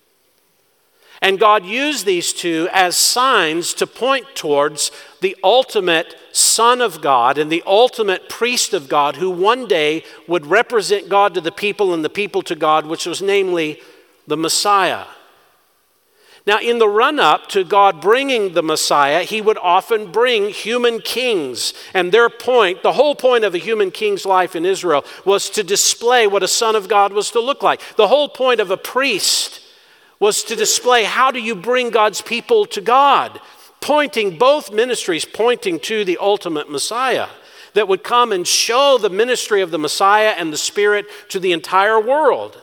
And God used these two as signs to point towards the ultimate Son of God and the ultimate priest of God, who one day would represent God to the people and the people to God, which was namely the Messiah. Now, in the run-up to God bringing the Messiah, he would often bring human kings. And their point, the whole point of a human king's life in Israel, was to display what a son of God was to look like. The whole point of a priest was to display how do you bring God's people to God, pointing, both ministries pointing to the ultimate Messiah that would come and show the ministry of the Messiah and the Spirit to the entire world.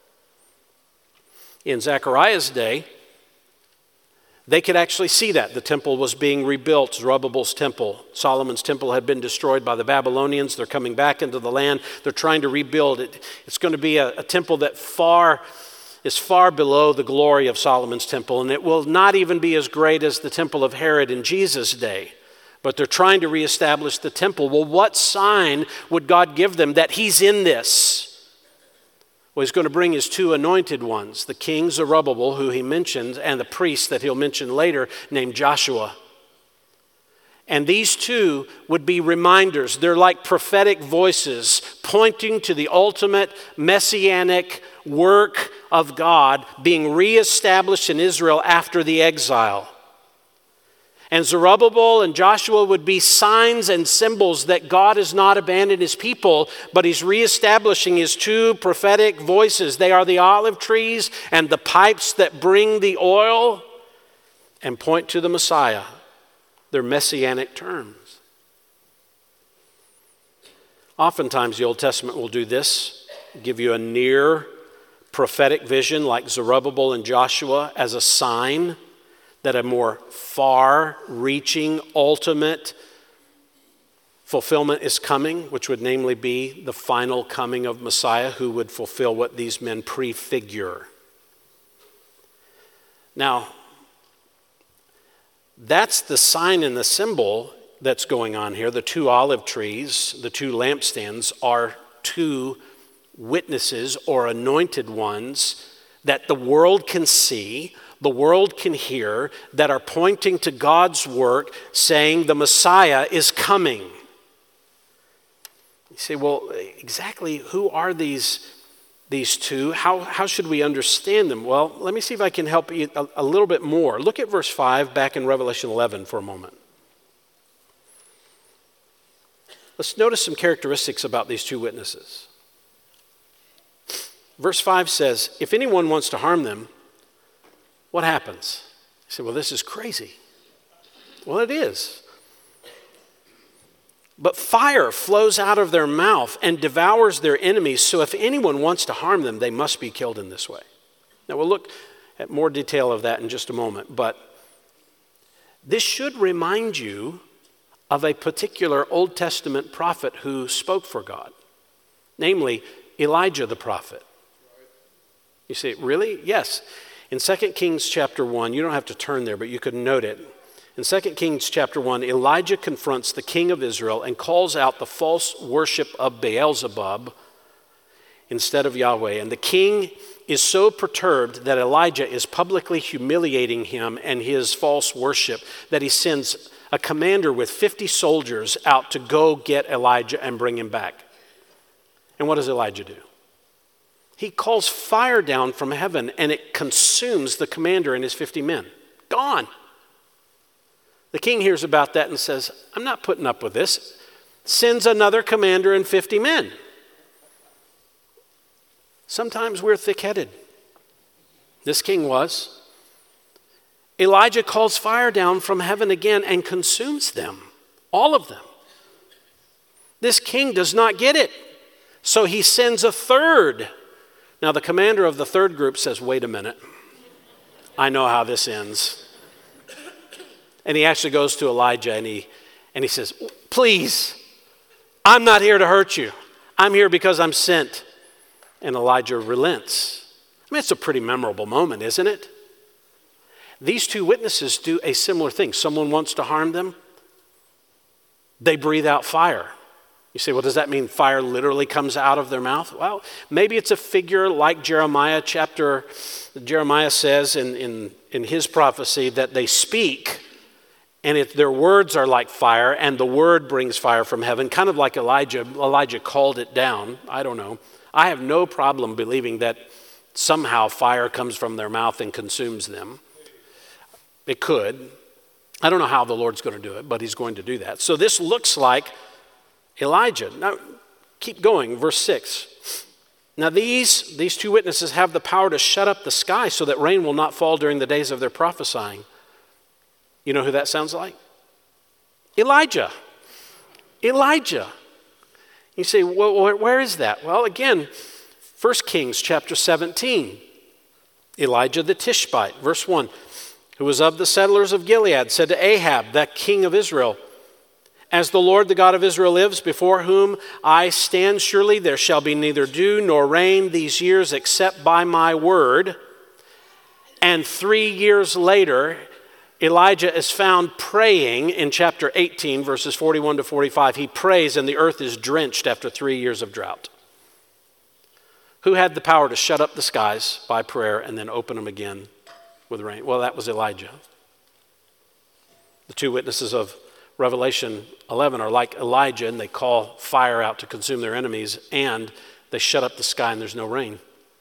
In Zechariah's day, they could actually see that. The temple was being rebuilt, Zerubbabel's temple. Solomon's temple had been destroyed by the Babylonians. They're coming back into the land. They're trying to rebuild it. It's going to be a, a temple that far is far below the glory of Solomon's temple, and it will not even be as great as the temple of Herod in Jesus' day. But they're trying to reestablish the temple. Well, what sign would God give them that he's in this? Well, he's going to bring his two anointed ones, the king Zerubbabel, who he mentioned, and the priest that he'll mention later, named Joshua. And these two would be reminders. They're like prophetic voices pointing to the ultimate messianic work of God being reestablished in Israel after the exile. And Zerubbabel and Joshua would be signs and symbols that God has not abandoned his people, but he's reestablishing his two prophetic voices. They are the olive trees and the pipes that bring the oil and point to the Messiah. They're messianic terms. Oftentimes the Old Testament will do this, give you a near prophetic vision like Zerubbabel and Joshua as a sign that a more far-reaching, ultimate fulfillment is coming, which would namely be the final coming of Messiah, who would fulfill what these men prefigure. Now, that's the sign and the symbol that's going on here. The two olive trees, the two lampstands, are two witnesses or anointed ones that the world can see, the world can hear, that are pointing to God's work, saying the Messiah is coming. You say, well, exactly who are these, these two? How, how should we understand them? Well, let me see if I can help you a, a little bit more. Look at verse five back in Revelation eleven for a moment. Let's notice some characteristics about these two witnesses. Verse five says, if anyone wants to harm them, what happens? You say, well, this is crazy. Well, it is. But fire flows out of their mouth and devours their enemies, so if anyone wants to harm them, they must be killed in this way. Now, we'll look at more detail of that in just a moment, but this should remind you of a particular Old Testament prophet who spoke for God, namely Elijah the prophet. You say, really? Yes. In Second Kings chapter one, you don't have to turn there, but you could note it. In Second Kings chapter one, Elijah confronts the king of Israel and calls out the false worship of Beelzebub instead of Yahweh. And the king is so perturbed that Elijah is publicly humiliating him and his false worship that he sends a commander with fifty soldiers out to go get Elijah and bring him back. And what does Elijah do? He calls fire down from heaven and it consumes the commander and his fifty men. Gone. The king hears about that and says, I'm not putting up with this. Sends another commander and fifty men. Sometimes we're thick-headed. This king was. Elijah calls fire down from heaven again and consumes them, all of them. This king does not get it, so he sends a third. Now the commander of the third group says, wait a minute, I know how this ends. And he actually goes to Elijah and he, and he says, please, I'm not here to hurt you. I'm here because I'm sent. And Elijah relents. I mean, it's a pretty memorable moment, isn't it? These two witnesses do a similar thing. Someone wants to harm them. They breathe out fire. You say, well, does that mean fire literally comes out of their mouth? Well, maybe it's a figure like Jeremiah chapter, Jeremiah says in, in, in his prophecy that they speak, and if their words are like fire, and the word brings fire from heaven, kind of like Elijah. Elijah called it down. I don't know. I have no problem believing that somehow fire comes from their mouth and consumes them. It could. I don't know how the Lord's going to do it, but he's going to do that. So this looks like Elijah. Now, keep going, verse six. Now these, these two witnesses have the power to shut up the sky so that rain will not fall during the days of their prophesying. You know who that sounds like? Elijah. Elijah. You say, well, where is that? Well, again, First Kings chapter seventeen. Elijah the Tishbite, verse one, who was of the settlers of Gilead, said to Ahab, that king of Israel, as the Lord, the God of Israel lives, before whom I stand, surely there shall be neither dew nor rain these years except by my word. And three years later, Elijah is found praying in chapter eighteen, verses forty-one to forty-five. He prays and the earth is drenched after three years of drought. Who had the power to shut up the skies by prayer and then open them again with rain? Well, that was Elijah. The two witnesses of Revelation eleven are like Elijah, and they call fire out to consume their enemies, and they shut up the sky and there's no rain.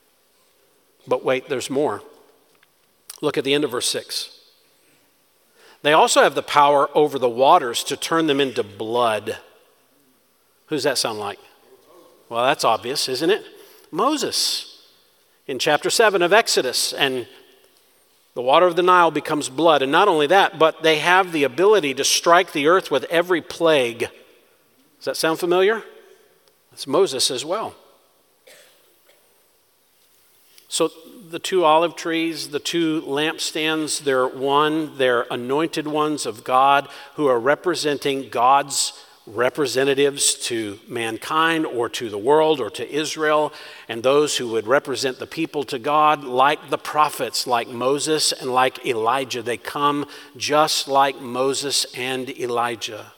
But wait, there's more. Look at the end of verse six. They also have the power over the waters to turn them into blood. Who does that sound like? Well, that's obvious, isn't it? Moses in chapter seven of Exodus, and the water of the Nile becomes blood. And not only that, but they have the ability to strike the earth with every plague. Does that sound familiar? That's Moses as well. So the two olive trees, the two lampstands, they're one, they're anointed ones of God who are representing God's representatives to mankind or to the world or to Israel, and those who would represent the people to God, like the prophets, like Moses and like Elijah. They come just like Moses and Elijah.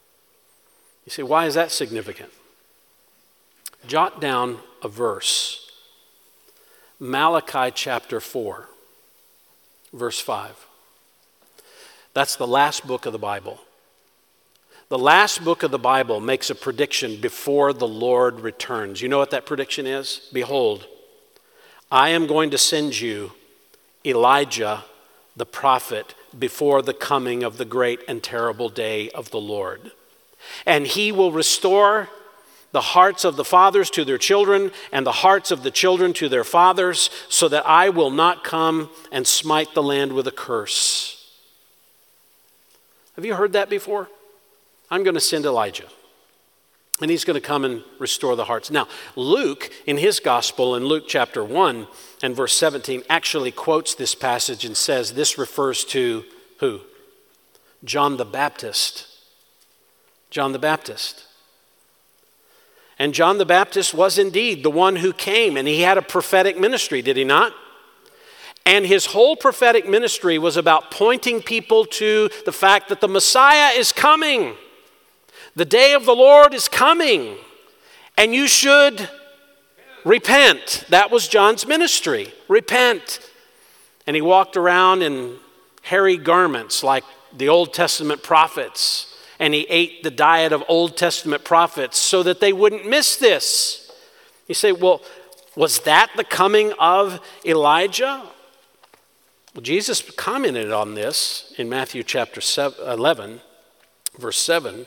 You say, why is that significant? Jot down a verse. Malachi chapter four, verse five. That's the last book of the Bible. The last book of the Bible makes a prediction before the Lord returns. You know what that prediction is? Behold, I am going to send you Elijah the prophet before the coming of the great and terrible day of the Lord. And he will restore the hearts of the fathers to their children and the hearts of the children to their fathers, so that I will not come and smite the land with a curse. Have you heard that before? I'm going to send Elijah, and he's going to come and restore the hearts. Now, Luke, in his gospel, in Luke chapter one and verse seventeen, actually quotes this passage and says this refers to who? John the Baptist. John the Baptist. And John the Baptist was indeed the one who came, and he had a prophetic ministry, did he not? And his whole prophetic ministry was about pointing people to the fact that the Messiah is coming. The day of the Lord is coming, and you should repent. That was John's ministry. Repent. And he walked around in hairy garments like the Old Testament prophets, and he ate the diet of Old Testament prophets so that they wouldn't miss this. You say, well, was that the coming of Elijah? Well, Jesus commented on this in Matthew chapter eleven, verse seven.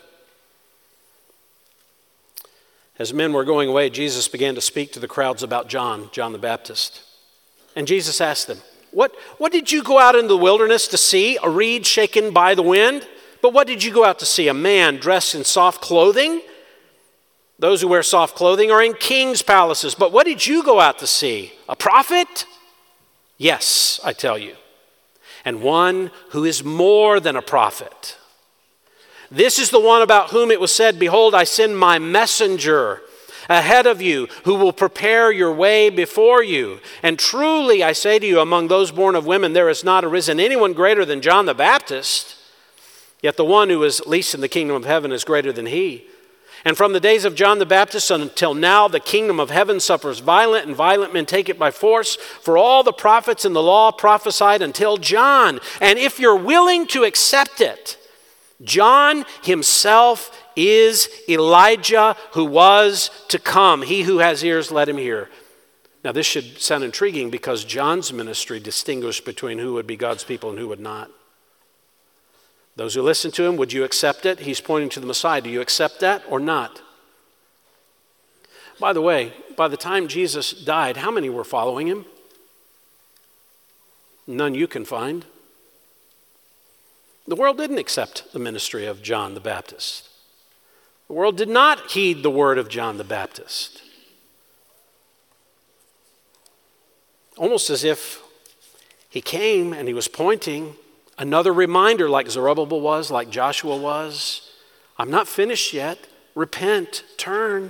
As men were going away, Jesus began to speak to the crowds about John, John the Baptist. And Jesus asked them, what, what did you go out into the wilderness to see? A reed shaken by the wind? But what did you go out to see? A man dressed in soft clothing? Those who wear soft clothing are in king's palaces. But what did you go out to see? A prophet? Yes, I tell you. And one who is more than a prophet. This is the one about whom it was said, behold, I send my messenger ahead of you, who will prepare your way before you. And truly, I say to you, among those born of women, there has not arisen anyone greater than John the Baptist. Yet the one who is least in the kingdom of heaven is greater than he. And from the days of John the Baptist until now, the kingdom of heaven suffers violent, and violent men take it by force. For all the prophets in the law prophesied until John. And if you're willing to accept it, John himself is Elijah who was to come. He who has ears, let him hear. Now, this should sound intriguing because John's ministry distinguished between who would be God's people and who would not. Those who listen to him, would you accept it? He's pointing to the Messiah. Do you accept that or not? By the way, by the time Jesus died, how many were following him? None you can find. The world didn't accept the ministry of John the Baptist. The world did not heed the word of John the Baptist. Almost as if he came and he was pointing, another reminder like Zerubbabel was, like Joshua was. I'm not finished yet. Repent, turn.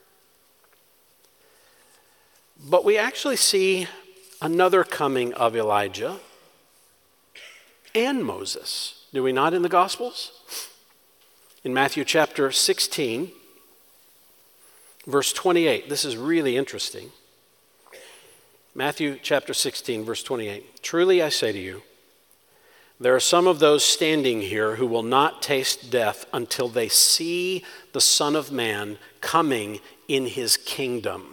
But we actually see another coming of Elijah and Moses. Do we not in the Gospels? In Matthew chapter sixteen, verse twenty-eight. This is really interesting. Matthew chapter sixteen, verse twenty-eight. Truly I say to you, there are some of those standing here who will not taste death until they see the Son of Man coming in his kingdom.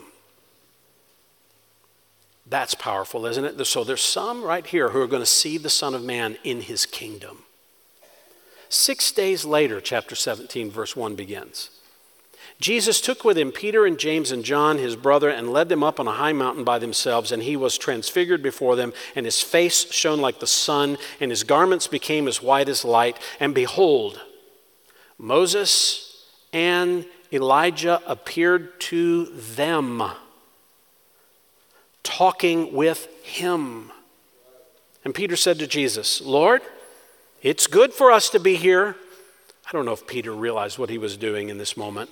That's powerful, isn't it? So there's some right here who are going to see the Son of Man in his kingdom. Six days later, chapter seventeen, verse one begins. Jesus took with him Peter and James and John, his brother, and led them up on a high mountain by themselves, and he was transfigured before them, and his face shone like the sun, and his garments became as white as light. And behold, Moses and Elijah appeared to them. talking with him. And Peter said to Jesus, Lord, it's good for us to be here. I don't know if Peter realized what he was doing in this moment.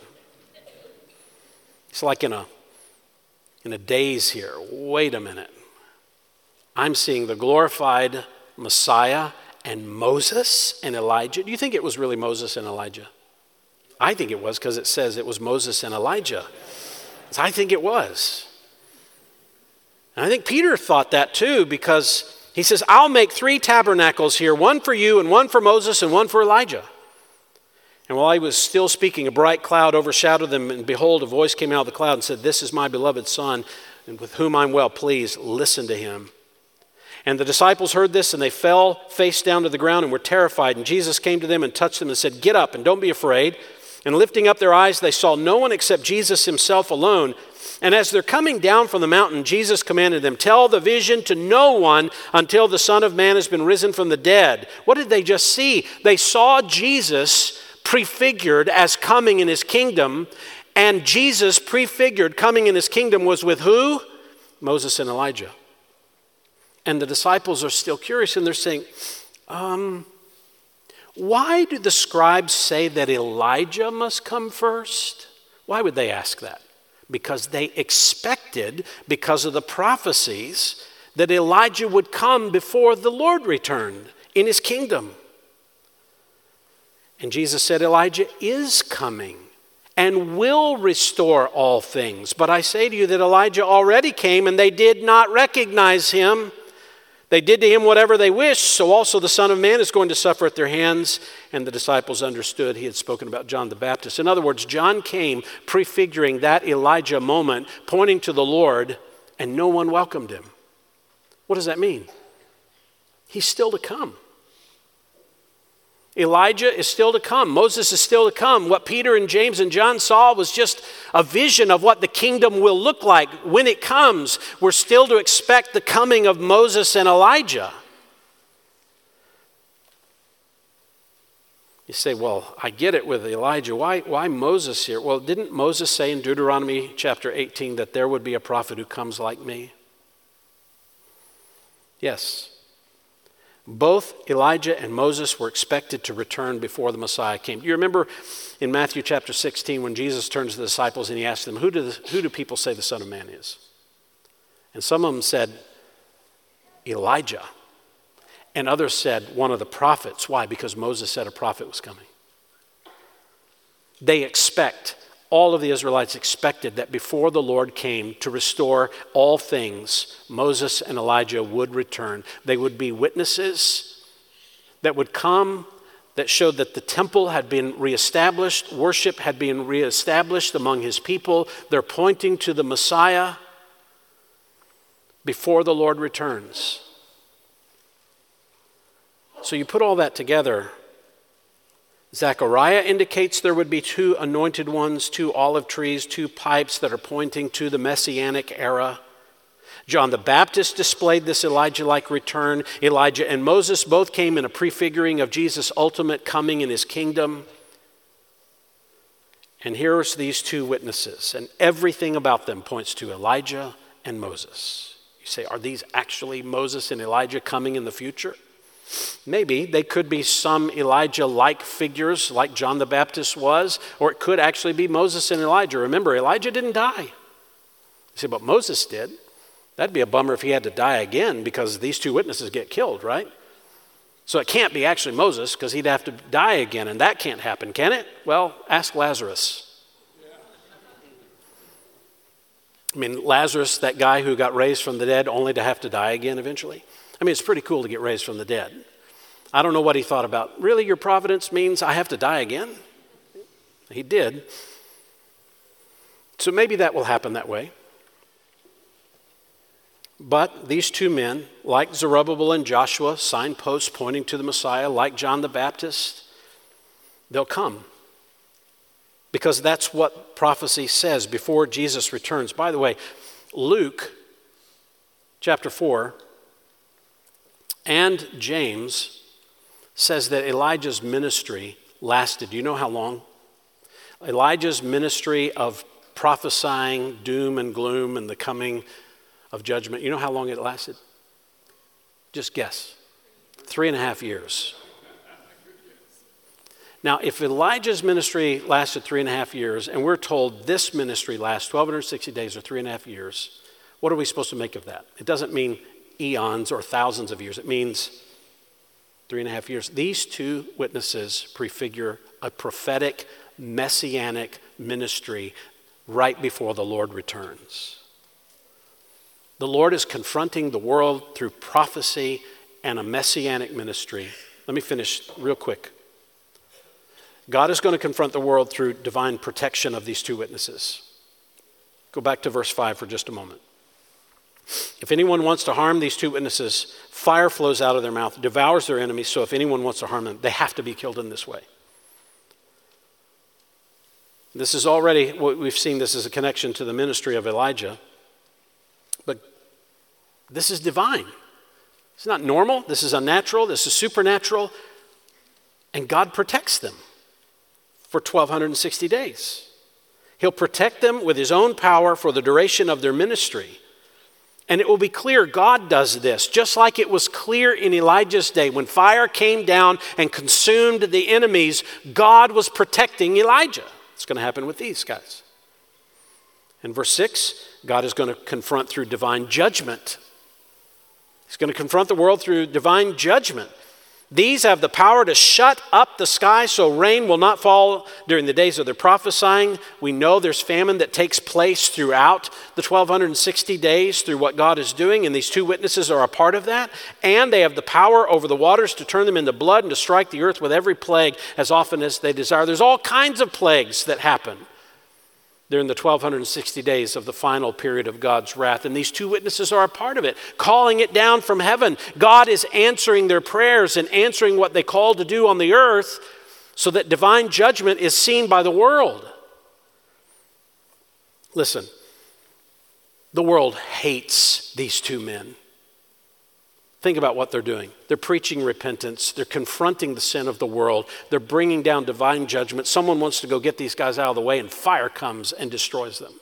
It's like in a, in a daze here. Wait a minute. I'm seeing the glorified Messiah and Moses and Elijah. Do you think it was really Moses and Elijah? I think it was, because it says it was Moses and Elijah. So I think it was. And I think Peter thought that too, because he says, I'll make three tabernacles here, one for you and one for Moses and one for Elijah. And while he was still speaking, a bright cloud overshadowed them, and behold, a voice came out of the cloud and said, this is my beloved Son, and with whom I'm well pleased. Listen to him. And the disciples heard this, and they fell face down to the ground and were terrified. And Jesus came to them and touched them and said, get up and don't be afraid. And lifting up their eyes, they saw no one except Jesus himself alone. And as they're coming down from the mountain, Jesus commanded them, tell the vision to no one until the Son of Man has been risen from the dead. What did they just see? They saw Jesus prefigured as coming in his kingdom. And Jesus prefigured coming in his kingdom was with who? Moses and Elijah. And the disciples are still curious, and they're saying, um, why do the scribes say that Elijah must come first? Why would they ask that? Because they expected, because of the prophecies, that Elijah would come before the Lord returned in his kingdom. And Jesus said, Elijah is coming and will restore all things. But I say to you that Elijah already came, and they did not recognize him. They did to him whatever they wished, so also the Son of Man is going to suffer at their hands. And the disciples understood he had spoken about John the Baptist. In other words, John came prefiguring that Elijah moment, pointing to the Lord, and no one welcomed him. What does that mean? He's still to come. Elijah is still to come. Moses is still to come. What Peter and James and John saw was just a vision of what the kingdom will look like when it comes. We're still to expect the coming of Moses and Elijah. You say, well, I get it with Elijah. Why, why Moses here? Well, didn't Moses say in Deuteronomy chapter eighteen that there would be a prophet who comes like me? Yes. Both Elijah and Moses were expected to return before the Messiah came. Do you remember in Matthew chapter sixteen when Jesus turns to the disciples and he asked them, who do, the, who do people say the Son of Man is? And some of them said, Elijah. And others said, one of the prophets. Why? Because Moses said a prophet was coming. They expect, all of the Israelites expected that before the Lord came to restore all things, Moses and Elijah would return. They would be witnesses that would come that showed that the temple had been reestablished, worship had been reestablished among his people. They're pointing to the Messiah before the Lord returns. So you put all that together. Zechariah indicates there would be two anointed ones, two olive trees, two pipes that are pointing to the Messianic era. John the Baptist displayed this Elijah-like return. Elijah and Moses both came in a prefiguring of Jesus' ultimate coming in his kingdom. And here's these two witnesses, and everything about them points to Elijah and Moses. You say, are these actually Moses and Elijah coming in the future? Maybe they could be some Elijah-like figures like John the Baptist was, or it could actually be Moses and Elijah. Remember, Elijah didn't die. You say, but Moses did. That'd be a bummer if he had to die again because these two witnesses get killed, right? So it can't be actually Moses because he'd have to die again, and that can't happen, can it? Well, ask Lazarus. I mean, Lazarus, that guy who got raised from the dead only to have to die again eventually. I mean, it's pretty cool to get raised from the dead. I don't know what he thought about. Really, your providence means I have to die again? He did. So maybe that will happen that way. But these two men, like Zerubbabel and Joshua, signposts pointing to the Messiah, like John the Baptist, they'll come. Because that's what prophecy says before Jesus returns. By the way, Luke chapter four and James says that Elijah's ministry lasted. Do you know how long? Elijah's ministry of prophesying doom and gloom and the coming of judgment. You know how long it lasted? Just guess. Three and a half years. Now, if Elijah's ministry lasted three and a half years, and we're told this ministry lasts twelve sixty days or three and a half years, what are we supposed to make of that? It doesn't mean eons or thousands of years. It means three and a half years. These two witnesses prefigure a prophetic, messianic ministry right before the Lord returns. The Lord is confronting the world through prophecy and a messianic ministry. Let me finish real quick. God is going to confront the world through divine protection of these two witnesses. Go back to verse five for just a moment. If anyone wants to harm these two witnesses, fire flows out of their mouth, devours their enemies. So if anyone wants to harm them, they have to be killed in this way. This is already, we've seen this as a connection to the ministry of Elijah. But this is divine. It's not normal. This is unnatural. This is supernatural. And God protects them for twelve sixty days. He'll protect them with his own power for the duration of their ministry. And it will be clear God does this, just like it was clear in Elijah's day. When fire came down and consumed the enemies, God was protecting Elijah. It's going to happen with these guys. In verse six, God is going to confront through divine judgment. He's going to confront the world through divine judgment. These have the power to shut up the sky so rain will not fall during the days of their prophesying. We know there's famine that takes place throughout the twelve sixty days through what God is doing, and these two witnesses are a part of that. And they have the power over the waters to turn them into blood and to strike the earth with every plague as often as they desire. There's all kinds of plagues that happen during the twelve sixty days of the final period of God's wrath. And these two witnesses are a part of it, calling it down from heaven. God is answering their prayers and answering what they called to do on the earth so that divine judgment is seen by the world. Listen, the world hates these two men. Think about what they're doing. They're preaching repentance. They're confronting the sin of the world. They're bringing down divine judgment. Someone wants to go get these guys out of the way, and fire comes and destroys them.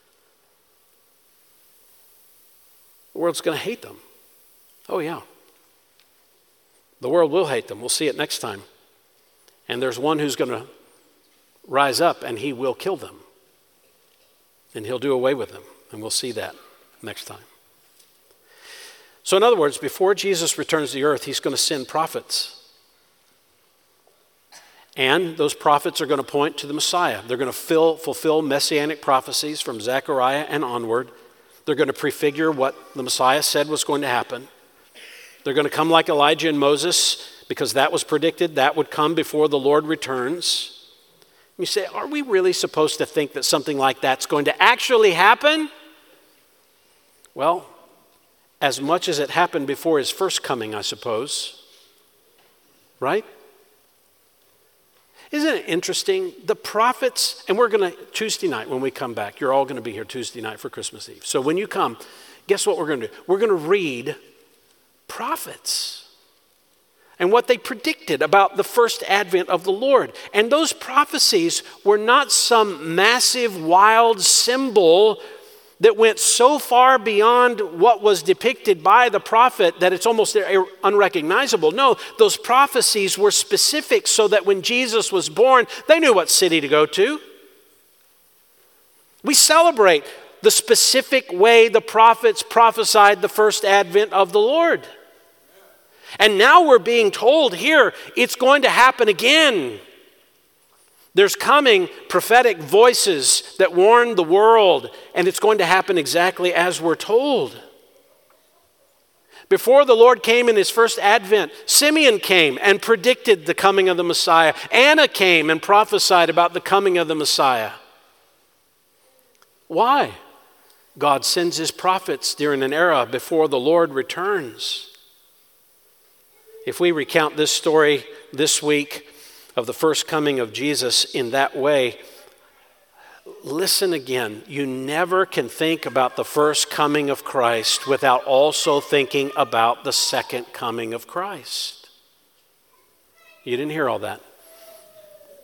The world's going to hate them. Oh, yeah. The world will hate them. We'll see it next time. And there's one who's going to rise up, and he will kill them. And he'll do away with them. And we'll see that next time. So in other words, before Jesus returns to the earth, he's going to send prophets. And those prophets are going to point to the Messiah. They're going to fill, fulfill messianic prophecies from Zechariah and onward. They're going to prefigure what the Messiah said was going to happen. They're going to come like Elijah and Moses because that was predicted. That would come before the Lord returns. You say, are we really supposed to think that something like that's going to actually happen? Well, as much as it happened before his first coming, I suppose. Right? Isn't it interesting? The prophets, and we're going to, Tuesday night when we come back, you're all going to be here Tuesday night for Christmas Eve. So when you come, guess what we're going to do? We're going to read prophets and what they predicted about the first advent of the Lord. And those prophecies were not some massive, wild symbol that went so far beyond what was depicted by the prophet that it's almost unrecognizable. No, those prophecies were specific so that when Jesus was born, they knew what city to go to. We celebrate the specific way the prophets prophesied the first advent of the Lord. And now we're being told here it's going to happen again. There's coming prophetic voices that warn the world, and it's going to happen exactly as we're told. Before the Lord came in his first advent, Simeon came and predicted the coming of the Messiah. Anna came and prophesied about the coming of the Messiah. Why? God sends his prophets during an era before the Lord returns. If we recount this story this week of the first coming of Jesus in that way, listen again. You never can think about the first coming of Christ without also thinking about the second coming of Christ. You didn't hear all that.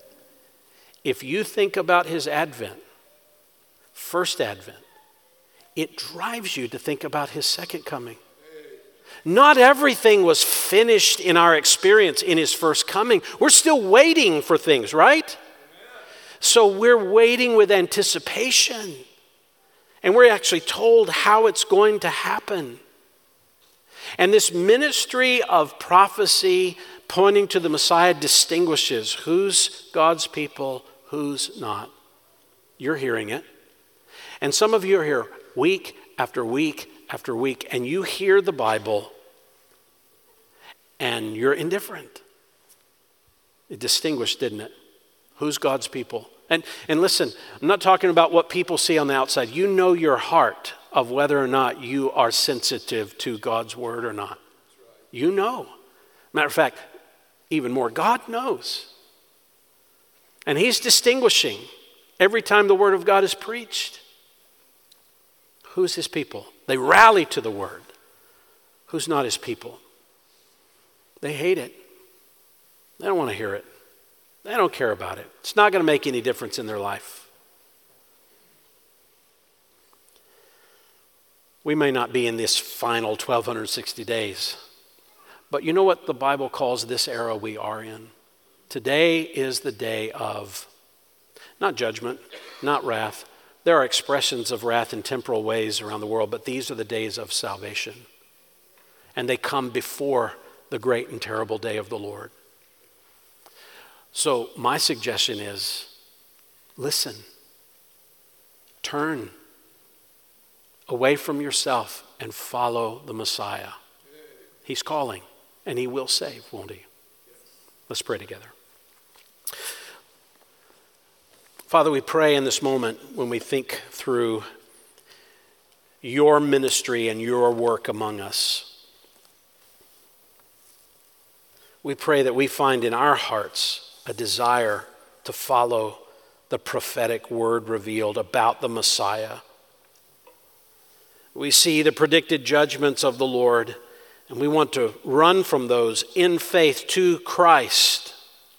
If you think about his advent, first advent, it drives you to think about his second coming. Not everything was finished in our experience in his first coming. We're still waiting for things, right? So we're waiting with anticipation. And we're actually told how it's going to happen. And this ministry of prophecy pointing to the Messiah distinguishes who's God's people, who's not. You're hearing it. And some of you are here week after week after week, and you hear the Bible, and you're indifferent. It distinguished, didn't it? Who's God's people? And, and listen, I'm not talking about what people see on the outside. You know your heart of whether or not you are sensitive to God's word or not. You know. Matter of fact, even more, God knows. And he's distinguishing every time the word of God is preached. Who's his people? They rally to the word. Who's not his people? They hate it. They don't want to hear it. They don't care about it. It's not going to make any difference in their life. We may not be in this final twelve sixty days, but you know what the Bible calls this era we are in? Today is the day of, not judgment, not wrath. There are expressions of wrath in temporal ways around the world, but these are the days of salvation. And they come before the great and terrible day of the Lord. So my suggestion is, listen, turn away from yourself and follow the Messiah. He's calling, and he will save, won't he? Let's pray together. Father, we pray in this moment when we think through your ministry and your work among us. We pray that we find in our hearts a desire to follow the prophetic word revealed about the Messiah. We see the predicted judgments of the Lord, and we want to run from those in faith to Christ.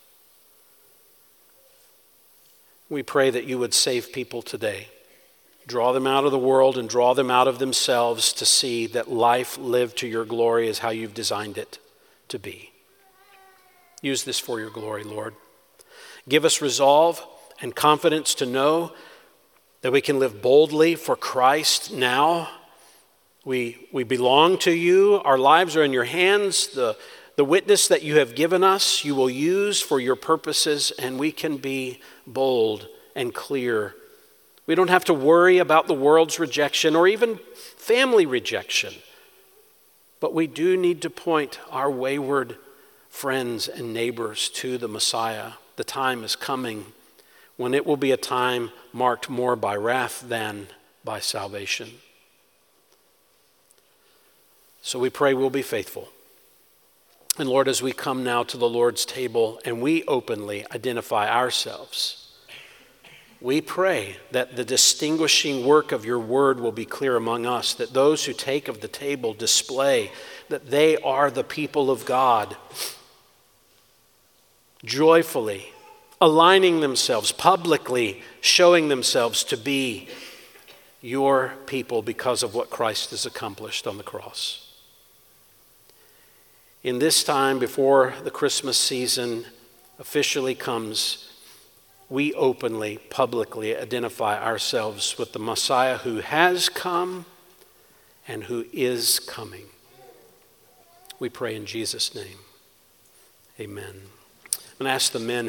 We pray that you would save people today. Draw them out of the world and draw them out of themselves to see that life lived to your glory is how you've designed it to be. Use this for your glory, Lord. Give us resolve and confidence to know that we can live boldly for Christ now. We, we belong to you. Our lives are in your hands. The, the witness that you have given us, you will use for your purposes, and we can be bold and clear. We don't have to worry about the world's rejection or even family rejection. But we do need to point our wayward friends and neighbors to the Messiah. The time is coming when it will be a time marked more by wrath than by salvation. So we pray we'll be faithful. And Lord, as we come now to the Lord's table and we openly identify ourselves, we pray that the distinguishing work of your word will be clear among us, that those who take of the table display that they are the people of God, joyfully aligning themselves, publicly showing themselves to be your people because of what Christ has accomplished on the cross. In this time before the Christmas season officially comes, we openly, publicly identify ourselves with the Messiah who has come and who is coming. We pray in Jesus' name. Amen. I'm going to ask the men